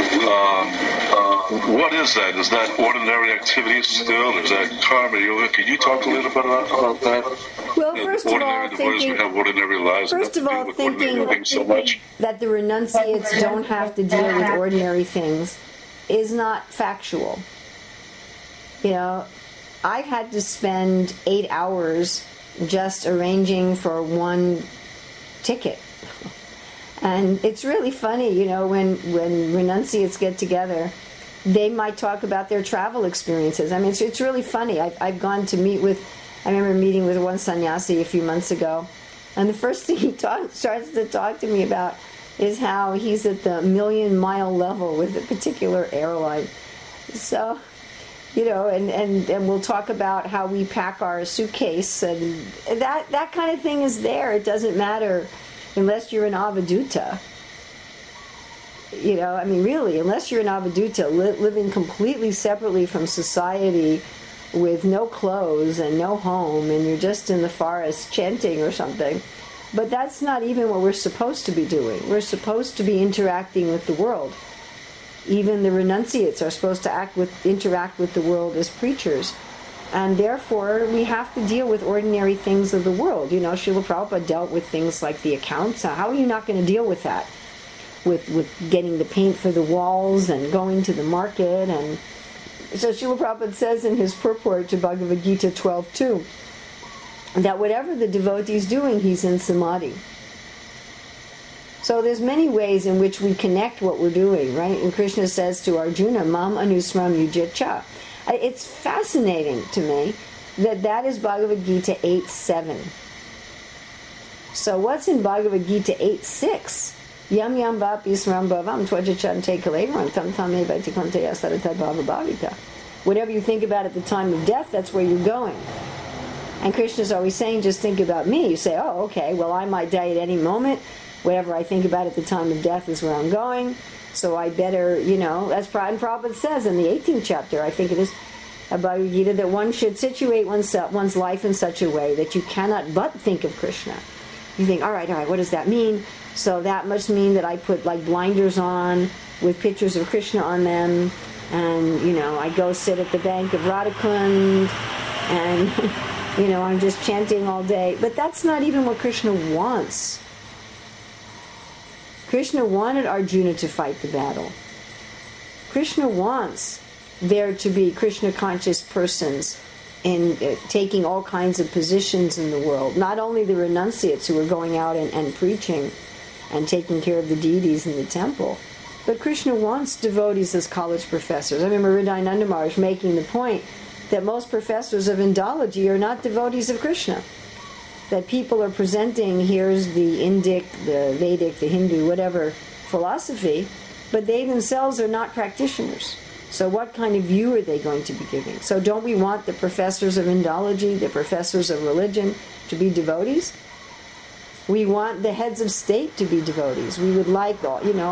What is that? Is that ordinary activity still? Is that karma yoga? Can you talk a little bit about that? Well, first of all, thinking have ordinary lives. Thinking that the renunciates don't have to deal with ordinary things is not factual. You know, I've had to spend 8 hours just arranging for one ticket. And it's really funny, you know, when renunciates get together, they might talk about their travel experiences. I mean, it's really funny. I've gone to meet with, I remember meeting with one sannyasi a few months ago, and the first thing he starts to talk to me about is how he's at the 1,000,000-mile level with a particular airline. So, you know, and we'll talk about how we pack our suitcase, and that kind of thing is there. It doesn't matter unless you're an avaduta. You know, I mean, really, unless you're an avaduta, living completely separately from society with no clothes and no home, and you're just in the forest chanting or something. But that's not even what we're supposed to be doing. We're supposed to be interacting with the world. Even the renunciates are supposed to interact with the world as preachers. And therefore, we have to deal with ordinary things of the world. You know, Srila Prabhupada dealt with things like the accounts. How are you not going to deal with that? With getting the paint for the walls and going to the market. And so Srila Prabhupada says in his purport to Bhagavad Gita 12.2 that whatever the devotee is doing, he's in samadhi. So there's many ways in which we connect what we're doing, right? And Krishna says to Arjuna, Mam anusmram yujya. It's fascinating to me that is Bhagavad Gita 8.7. So what's in Bhagavad Gita 8.6? Yam yam vapi smram bhavam twajachante kalevam tam tame vaitikante asarata bhavabhavita. Whatever you think about at the time of death, that's where you're going. And Krishna's always saying, just think about me. You say, oh, okay, well, I might die at any moment. Whatever I think about at the time of death is where I'm going. So I better, you know, as Prabhupada says in the 18th chapter, I think it is, about Gita, that one should situate one's life in such a way that you cannot but think of Krishna. You think, all right, what does that mean? So that must mean that I put like blinders on with pictures of Krishna on them, and, you know, I go sit at the bank of Radhakund, and, you know, I'm just chanting all day. But that's not even what Krishna wants. Krishna wanted Arjuna to fight the battle. Krishna wants there to be Krishna conscious persons taking all kinds of positions in the world. Not only the renunciates who are going out and preaching and taking care of the deities in the temple, but Krishna wants devotees as college professors. I remember Hridayananda Maharaj making the point that most professors of Indology are not devotees of Krishna. That people are presenting, here's the Indic, the Vedic, the Hindu, whatever philosophy, but they themselves are not practitioners. So what kind of view are they going to be giving? So don't we want the professors of Indology, the professors of religion to be devotees? We want the heads of state to be devotees. We would like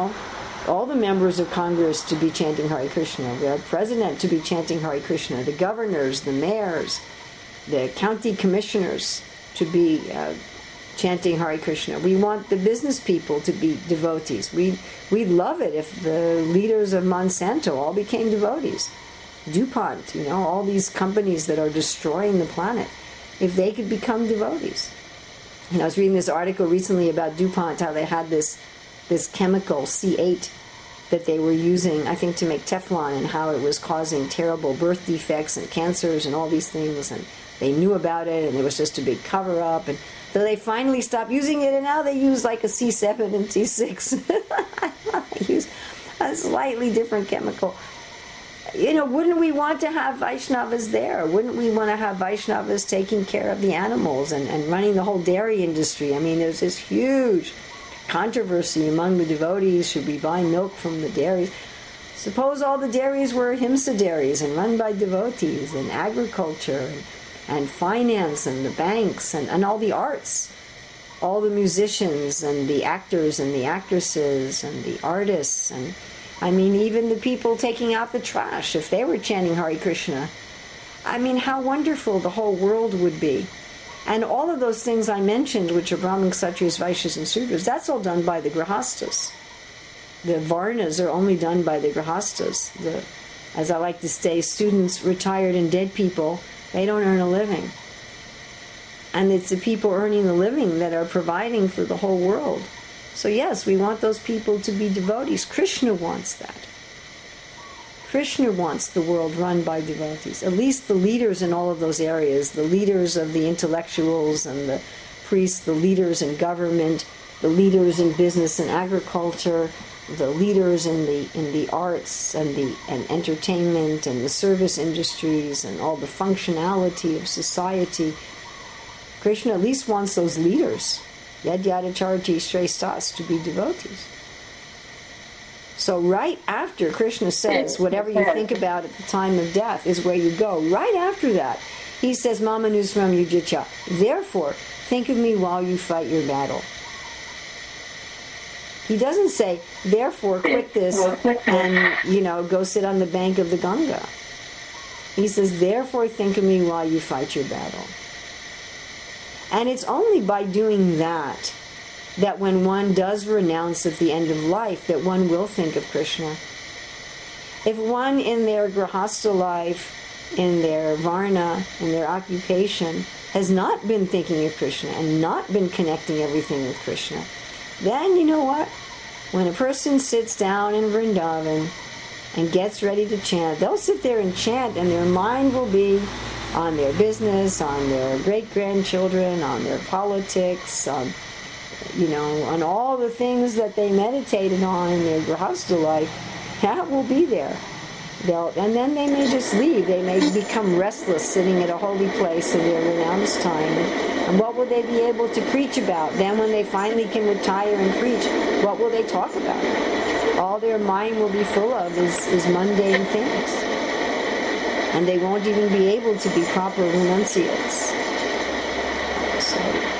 all the members of Congress to be chanting Hare Krishna, the president to be chanting Hare Krishna, the governors, the mayors, the county commissioners to be chanting Hare Krishna. We want the business people to be devotees. We'd love it if the leaders of Monsanto all became devotees. DuPont, all these companies that are destroying the planet, if they could become devotees. I was reading this article recently about DuPont, how they had this chemical, C8, that they were using, I think, to make Teflon, and how it was causing terrible birth defects and cancers and all these things, and they knew about it, and it was just a big cover-up, and so they finally stopped using it, and now they use like a C7 and C6. They use a slightly different chemical. Wouldn't we want to have Vaishnavas there? Wouldn't we want to have Vaishnavas taking care of the animals and running the whole dairy industry? I mean, there's this huge controversy among the devotees. Should we buy milk from the dairies? Suppose all the dairies were Himsa dairies and run by devotees, and agriculture and finance and the banks and all the arts, all the musicians and the actors and the actresses and the artists, and even the people taking out the trash, if they were chanting Hare Krishna. How wonderful the whole world would be. And all of those things I mentioned, which are Brahmins, Kshatriyas, Vaishyas, and Sudras, that's all done by the Grihastas. The Varnas are only done by the Grihastas. As I like to say, students, retired and dead people, they don't earn a living. And it's the people earning the living that are providing for the whole world. So yes, we want those people to be devotees. Krishna wants that. Krishna wants the world run by devotees. At least the leaders in all of those areas, the leaders of the intellectuals and the priests, the leaders in government, the leaders in business and agriculture, the leaders in the arts and entertainment and the service industries and all the functionality of society. Krishna at least wants those leaders, Yad Yadacharati Shrestha's, to be devotees. So right after Krishna says, whatever you think about at the time of death is where you go. Right after that, he says, Mama Nusram Yujicha. Therefore, think of me while you fight your battle. He doesn't say, therefore, quit this and, go sit on the bank of the Ganga. He says, therefore, think of me while you fight your battle. And it's only by doing that when one does renounce at the end of life, that one will think of Krishna. If one in their grihastha life, in their varna, in their occupation, has not been thinking of Krishna and not been connecting everything with Krishna, then you know what? When a person sits down in Vrindavan and gets ready to chant, they'll sit there and chant, and their mind will be on their business, on their great-grandchildren, on their politics, on all the things that they meditated on in their grihastha life. That will be there. And then they may just leave. They may become restless sitting at a holy place in their renounced time. And what will they be able to preach about? Then when they finally can retire and preach, what will they talk about? All their mind will be full of is mundane things. And they won't even be able to be proper renunciates. So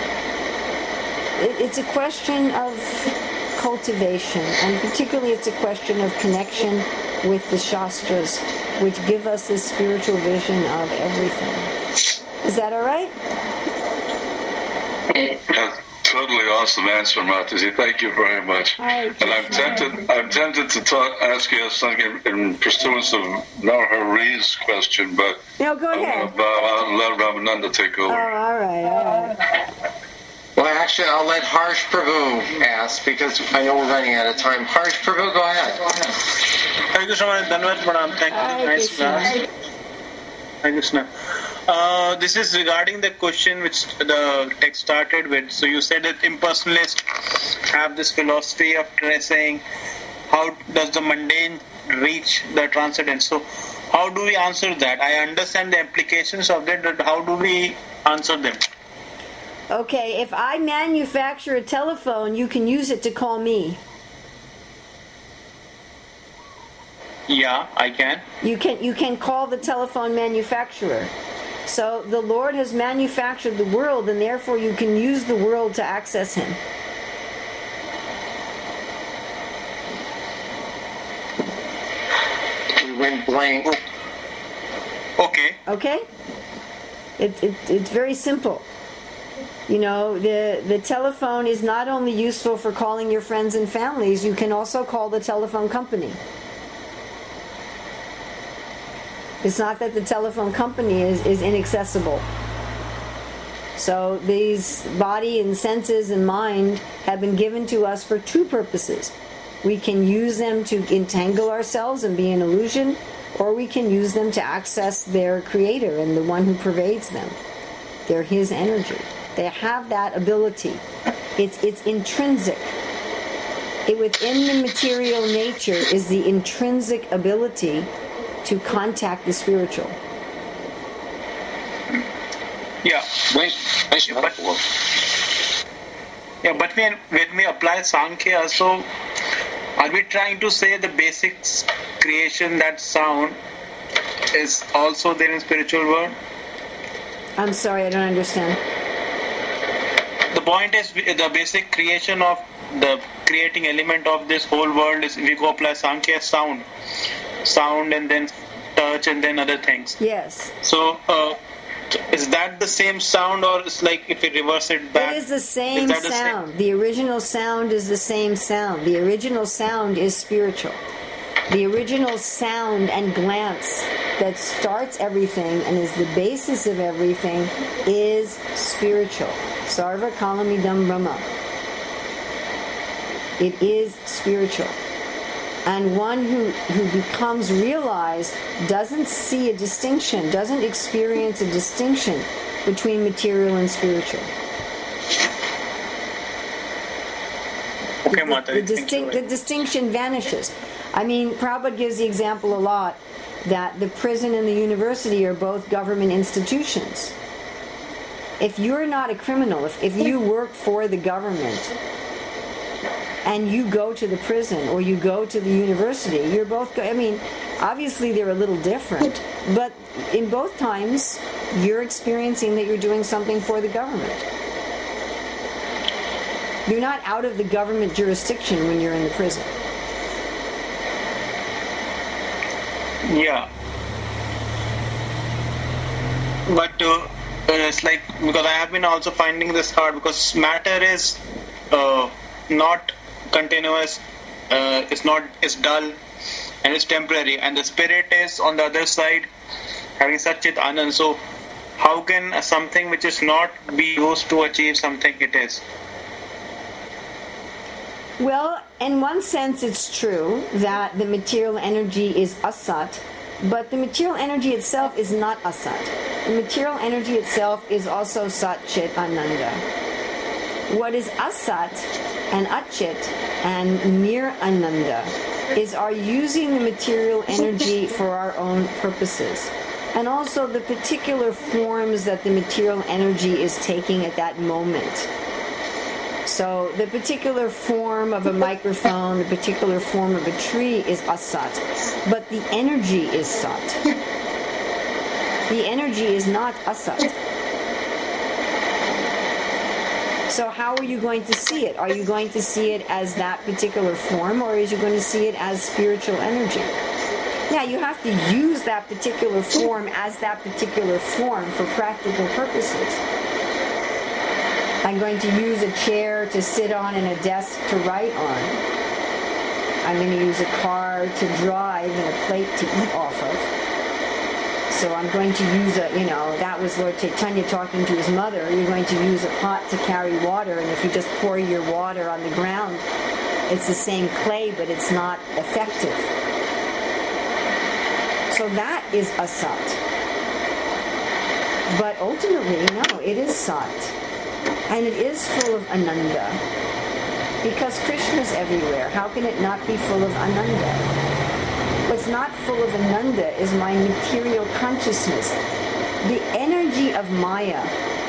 it's a question of cultivation, and particularly it's a question of connection with the Shastras, which give us this spiritual vision of everything. Is that all right? Yeah, totally awesome answer, Mataji. Thank you very much. And I'm tempted to ask you something in pursuance of Narhari's question, but no, go ahead. I'll let Ramananda take over. Oh, all right. Well, actually, I'll let Harsh Prabhu ask, because I know we're running out of time. Harsh Prabhu, go ahead. Hare Krishna, Dhanavad Pranam. Thank you. Nice class. Hare Krishna. This is regarding the question which the text started with. So you said that impersonalists have this philosophy of saying, how does the mundane reach the transcendence? So how do we answer that? I understand the implications of that, but how do we answer them? Okay, if I manufacture a telephone, you can use it to call me. Yeah, I can. You can call the telephone manufacturer. So the Lord has manufactured the world, and therefore you can use the world to access Him. We went blank. Okay. Okay? It's very simple. You know, the telephone is not only useful for calling your friends and families, you can also call the telephone company. It's not that the telephone company is inaccessible. So these body and senses and mind have been given to us for two purposes. We can use them to entangle ourselves and be an illusion, or we can use them to access their creator and the one who pervades them. They're His energy. They have that ability. It's intrinsic. Within the material nature is the intrinsic ability to contact the spiritual. Yeah. But when we apply Sankhya, so are we trying to say the basic creation, that sound, is also there in spiritual world? I'm sorry, I don't understand. The point is the basic creation of the creating element of this whole world is we go apply Sankhya, sound and then touch and then other things. Yes. So is that the same sound, or it's like if we reverse it back? It is the same sound. The original sound is the same sound. The original sound is spiritual. The original sound and glance that starts everything and is the basis of everything is spiritual. Sarva Kalamidam Brahma. It is spiritual. And one who becomes realized doesn't see a distinction, doesn't experience a distinction between material and spiritual. Okay, Mata. The distinction vanishes. I mean, Prabhupada gives the example a lot that the prison and the university are both government institutions. If you're not a criminal, if you work for the government and you go to the prison or you go to the university, you're both, obviously they're a little different, but in both times you're experiencing that you're doing something for the government. You're not out of the government jurisdiction when you're in the prison. Yeah. But it's like, because I have been also finding this hard, because matter is not continuous, it's dull and it's temporary, and the spirit is on the other side having Satchit Anand. So how can something which is not be used to achieve something it is? Well, in one sense it's true that the material energy is asat, but the material energy itself is not asat. The material energy itself is also Sat Chit Ananda. What is asat and achit and mere ananda is our using the material energy for our own purposes, and also the particular forms that the material energy is taking at that moment. So the particular form of a microphone, the particular form of a tree is asat, but the energy is sat. The energy is not asat. So how are you going to see it? Are you going to see it as that particular form, or are you going to see it as spiritual energy? Now you have to use that particular form as that particular form for practical purposes. I'm going to use a chair to sit on and a desk to write on. I'm going to use a car to drive and a plate to eat off of. So I'm going to use that was Lord Chaitanya talking to his mother. You're going to use a pot to carry water, and if you just pour your water on the ground, it's the same clay, but it's not effective. So that is asat. But ultimately, no, it is Sat. And it is full of Ananda. Because Krishna is everywhere. How can it not be full of Ananda? What's not full of Ananda is my material consciousness. The energy of Maya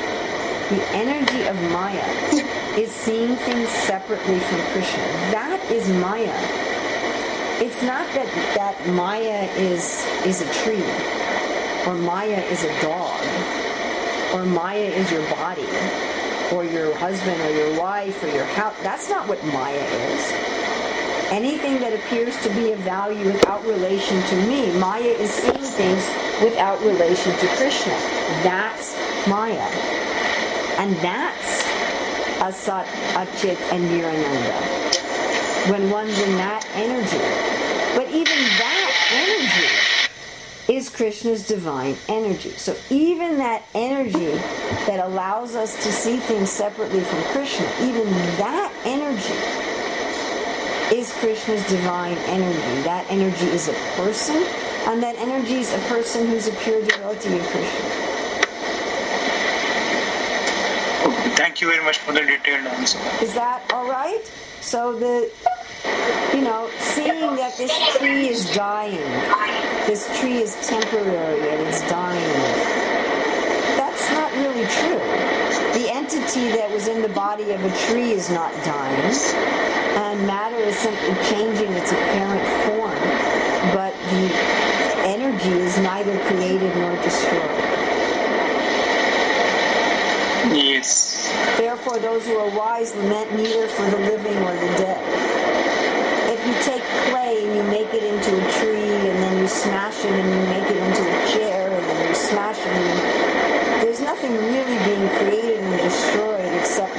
is seeing things separately from Krishna. That is Maya. It's not that Maya is a tree, or Maya is a dog, or Maya is your body, or your husband, or your wife, or your house. That's not what Maya is. Anything that appears to be of value without relation to me, Maya is seeing things without relation to Krishna. That's Maya. And that's Asat, Achit, and Nirananda. When one's in that energy. But even that energy is Krishna's divine energy. So even that energy that allows us to see things separately from Krishna, even that energy is Krishna's divine energy. That energy is a person, and that energy is a person who's a pure devotee of Krishna. Thank you very much for the detailed answer. Is that all right? So seeing that this tree is dying, this tree is temporary and it's dying, that's not really true. The entity that was in the body of a tree is not dying, and matter is simply changing its apparent form, but the energy is neither created nor destroyed. Yes. Therefore, those who are wise lament neither for the living or the dead. If you take clay and you make it into a tree, and then you smash it and you make it into a chair, and then you smash it, there's nothing really being created and destroyed except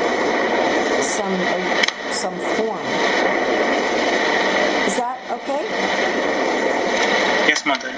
some form. Is that okay? Yes, Mother.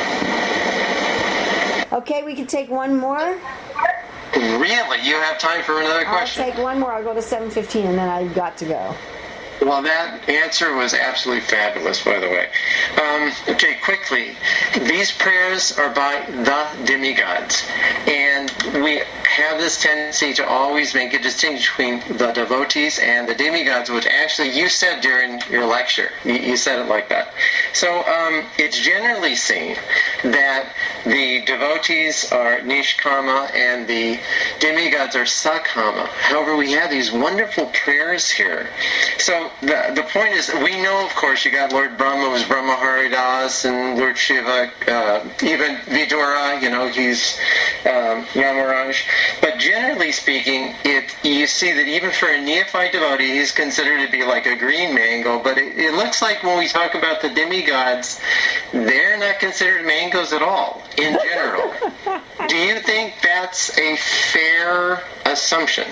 Okay, we can take one more. Really? You have time for another question? I'll take one more. I'll go to 7:15, and then I've got to go. Well, that answer was absolutely fabulous, by the way. Okay, quickly. These prayers are by the demigods. And we have this tendency to always make a distinction between the devotees and the demigods, which actually you said during your lecture. You said it like that. So it's generally seen that the devotees are nishkama and the demigods are sakama. However, we have these wonderful prayers here. So the point is, we know, of course, you got Lord Brahma, who's Brahma Haridas, and Lord Shiva, even Vidura, he's Ramaraj. But generally speaking, you see that even for a neophyte devotee, he's considered to be like a green mango. But it looks like when we talk about the demigods, they're not considered mangoes at all, in general. Do you think that's a fair assumption?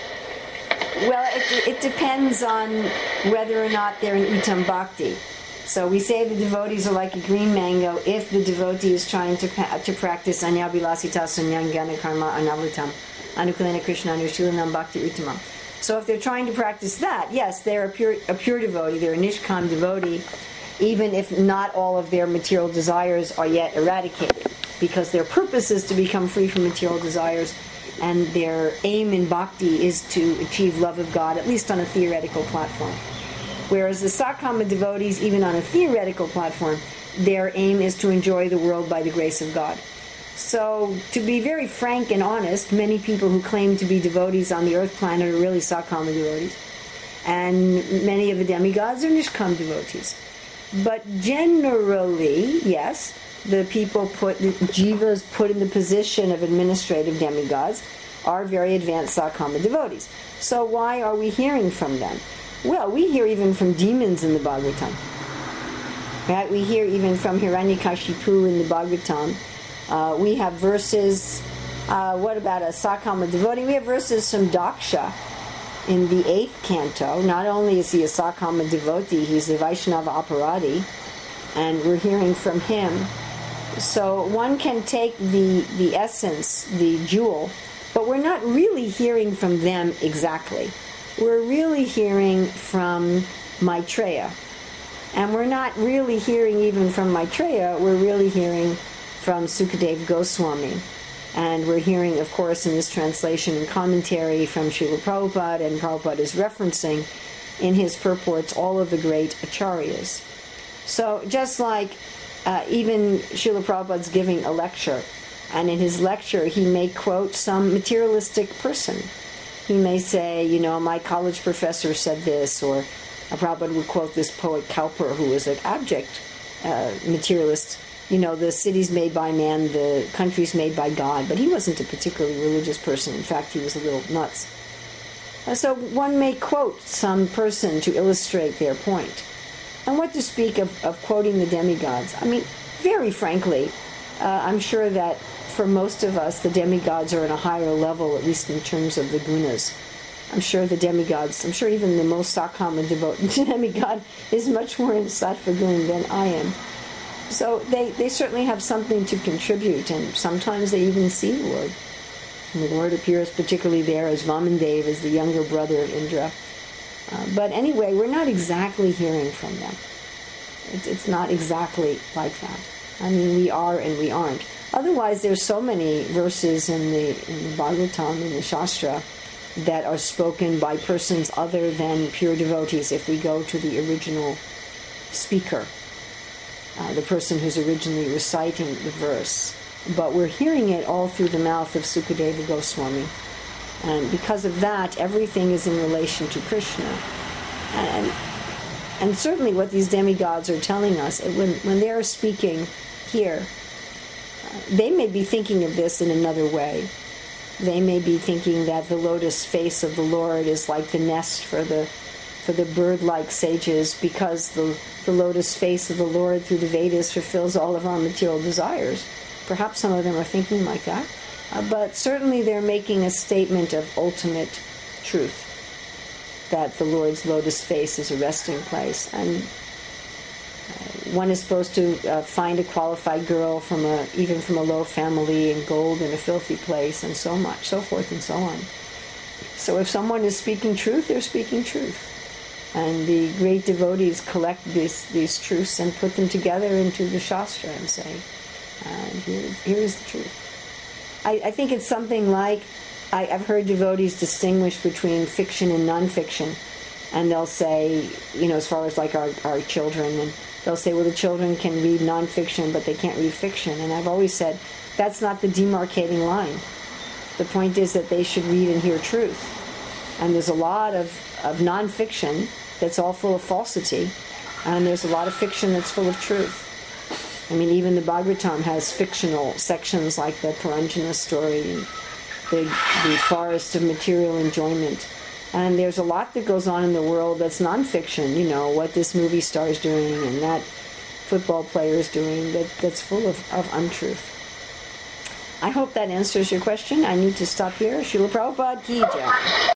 Well, it depends on whether or not they're in Uttam Bhakti. So we say the devotees are like a green mango if the devotee is trying to practice Anyabhilasita Sunyangana Karma Anavritam Anukulena Krishna Anushilanam Bhakti Uttamam. So if they're trying to practice that, yes, they're a pure devotee, they're a nishkam devotee, even if not all of their material desires are yet eradicated, because their purpose is to become free from material desires, and their aim in bhakti is to achieve love of God, at least on a theoretical platform. Whereas the Sakama devotees, even on a theoretical platform, their aim is to enjoy the world by the grace of God. So, to be very frank and honest, many people who claim to be devotees on the earth planet are really Sakama devotees. And many of the demigods are Nishkam devotees. But generally, yes, the jivas put in the position of administrative demigods are very advanced Sakama devotees. So why are we hearing from them? Well, we hear even from demons in the Bhagavatam. Right? We hear even from Hiranyakashipu in the Bhagavatam. We have verses, what about a Sakama devotee? We have verses from Daksha in the 8th canto. Not only is he a Sakama devotee, he's a Vaishnava Aparadi, and we're hearing from him. So one can take the essence, the jewel, but we're not really hearing from them exactly. We're really hearing from Maitreya. And we're not really hearing even from Maitreya, we're really hearing from Sukadev Goswami. And we're hearing, of course, in this translation and commentary from Srila Prabhupada, and Prabhupada is referencing in his purports all of the great acharyas. So just like even Srila Prabhupada's giving a lecture, and in his lecture he may quote some materialistic person. He may say, my college professor said this, or Prabhupada would quote this poet Cowper, who was an abject materialist. The city's made by man, the country's made by God, but he wasn't a particularly religious person. In fact, he was a little nuts. So one may quote some person to illustrate their point. And what to speak of quoting the demigods? I mean, very frankly, I'm sure that for most of us, the demigods are at a higher level, at least in terms of the gunas. I'm sure the demigods, I'm sure even the most Sakhama devoted demigod is much more in sattva gun than I am. So they certainly have something to contribute, and sometimes they even see the Lord. And the Lord appears particularly there as Vamandev, as the younger brother of Indra. But anyway, we're not exactly hearing from them. It's not exactly like that. I mean, we are and we aren't. Otherwise, there's so many verses in the Bhagavatam, in the Shastra, that are spoken by persons other than pure devotees if we go to the original speaker. The person who's originally reciting the verse. But we're hearing it all through the mouth of Sukadeva Goswami. And because of that, everything is in relation to Krishna. And certainly what these demigods are telling us, when they're speaking here, they may be thinking of this in another way. They may be thinking that the lotus face of the Lord is like the nest for the bird-like sages, because the lotus face of the Lord through the Vedas fulfills all of our material desires. Perhaps some of them are thinking like that. But certainly they're making a statement of ultimate truth, that the Lord's lotus face is a resting place. And one is supposed to find a qualified girl even from a low family, and gold in a filthy place, and so forth and so on. So if someone is speaking truth, they're speaking truth. And the great devotees collect these truths and put them together into the Shastra and say, here's the truth. I think it's something like, I've heard devotees distinguish between fiction and non-fiction. And they'll say, as far as like our children, and they'll say, well, the children can read non-fiction, but they can't read fiction. And I've always said, that's not the demarcating line. The point is that they should read and hear truth. And there's a lot of non-fiction that's all full of falsity, and there's a lot of fiction that's full of truth. I mean, even the Bhagavatam has fictional sections like the Puranjana story and the forest of material enjoyment. And there's a lot that goes on in the world that's non-fiction, what this movie star is doing and that football player is doing, that's full of untruth. I hope that answers your question. I need to stop here. Srila Prabhupada Ki Jai.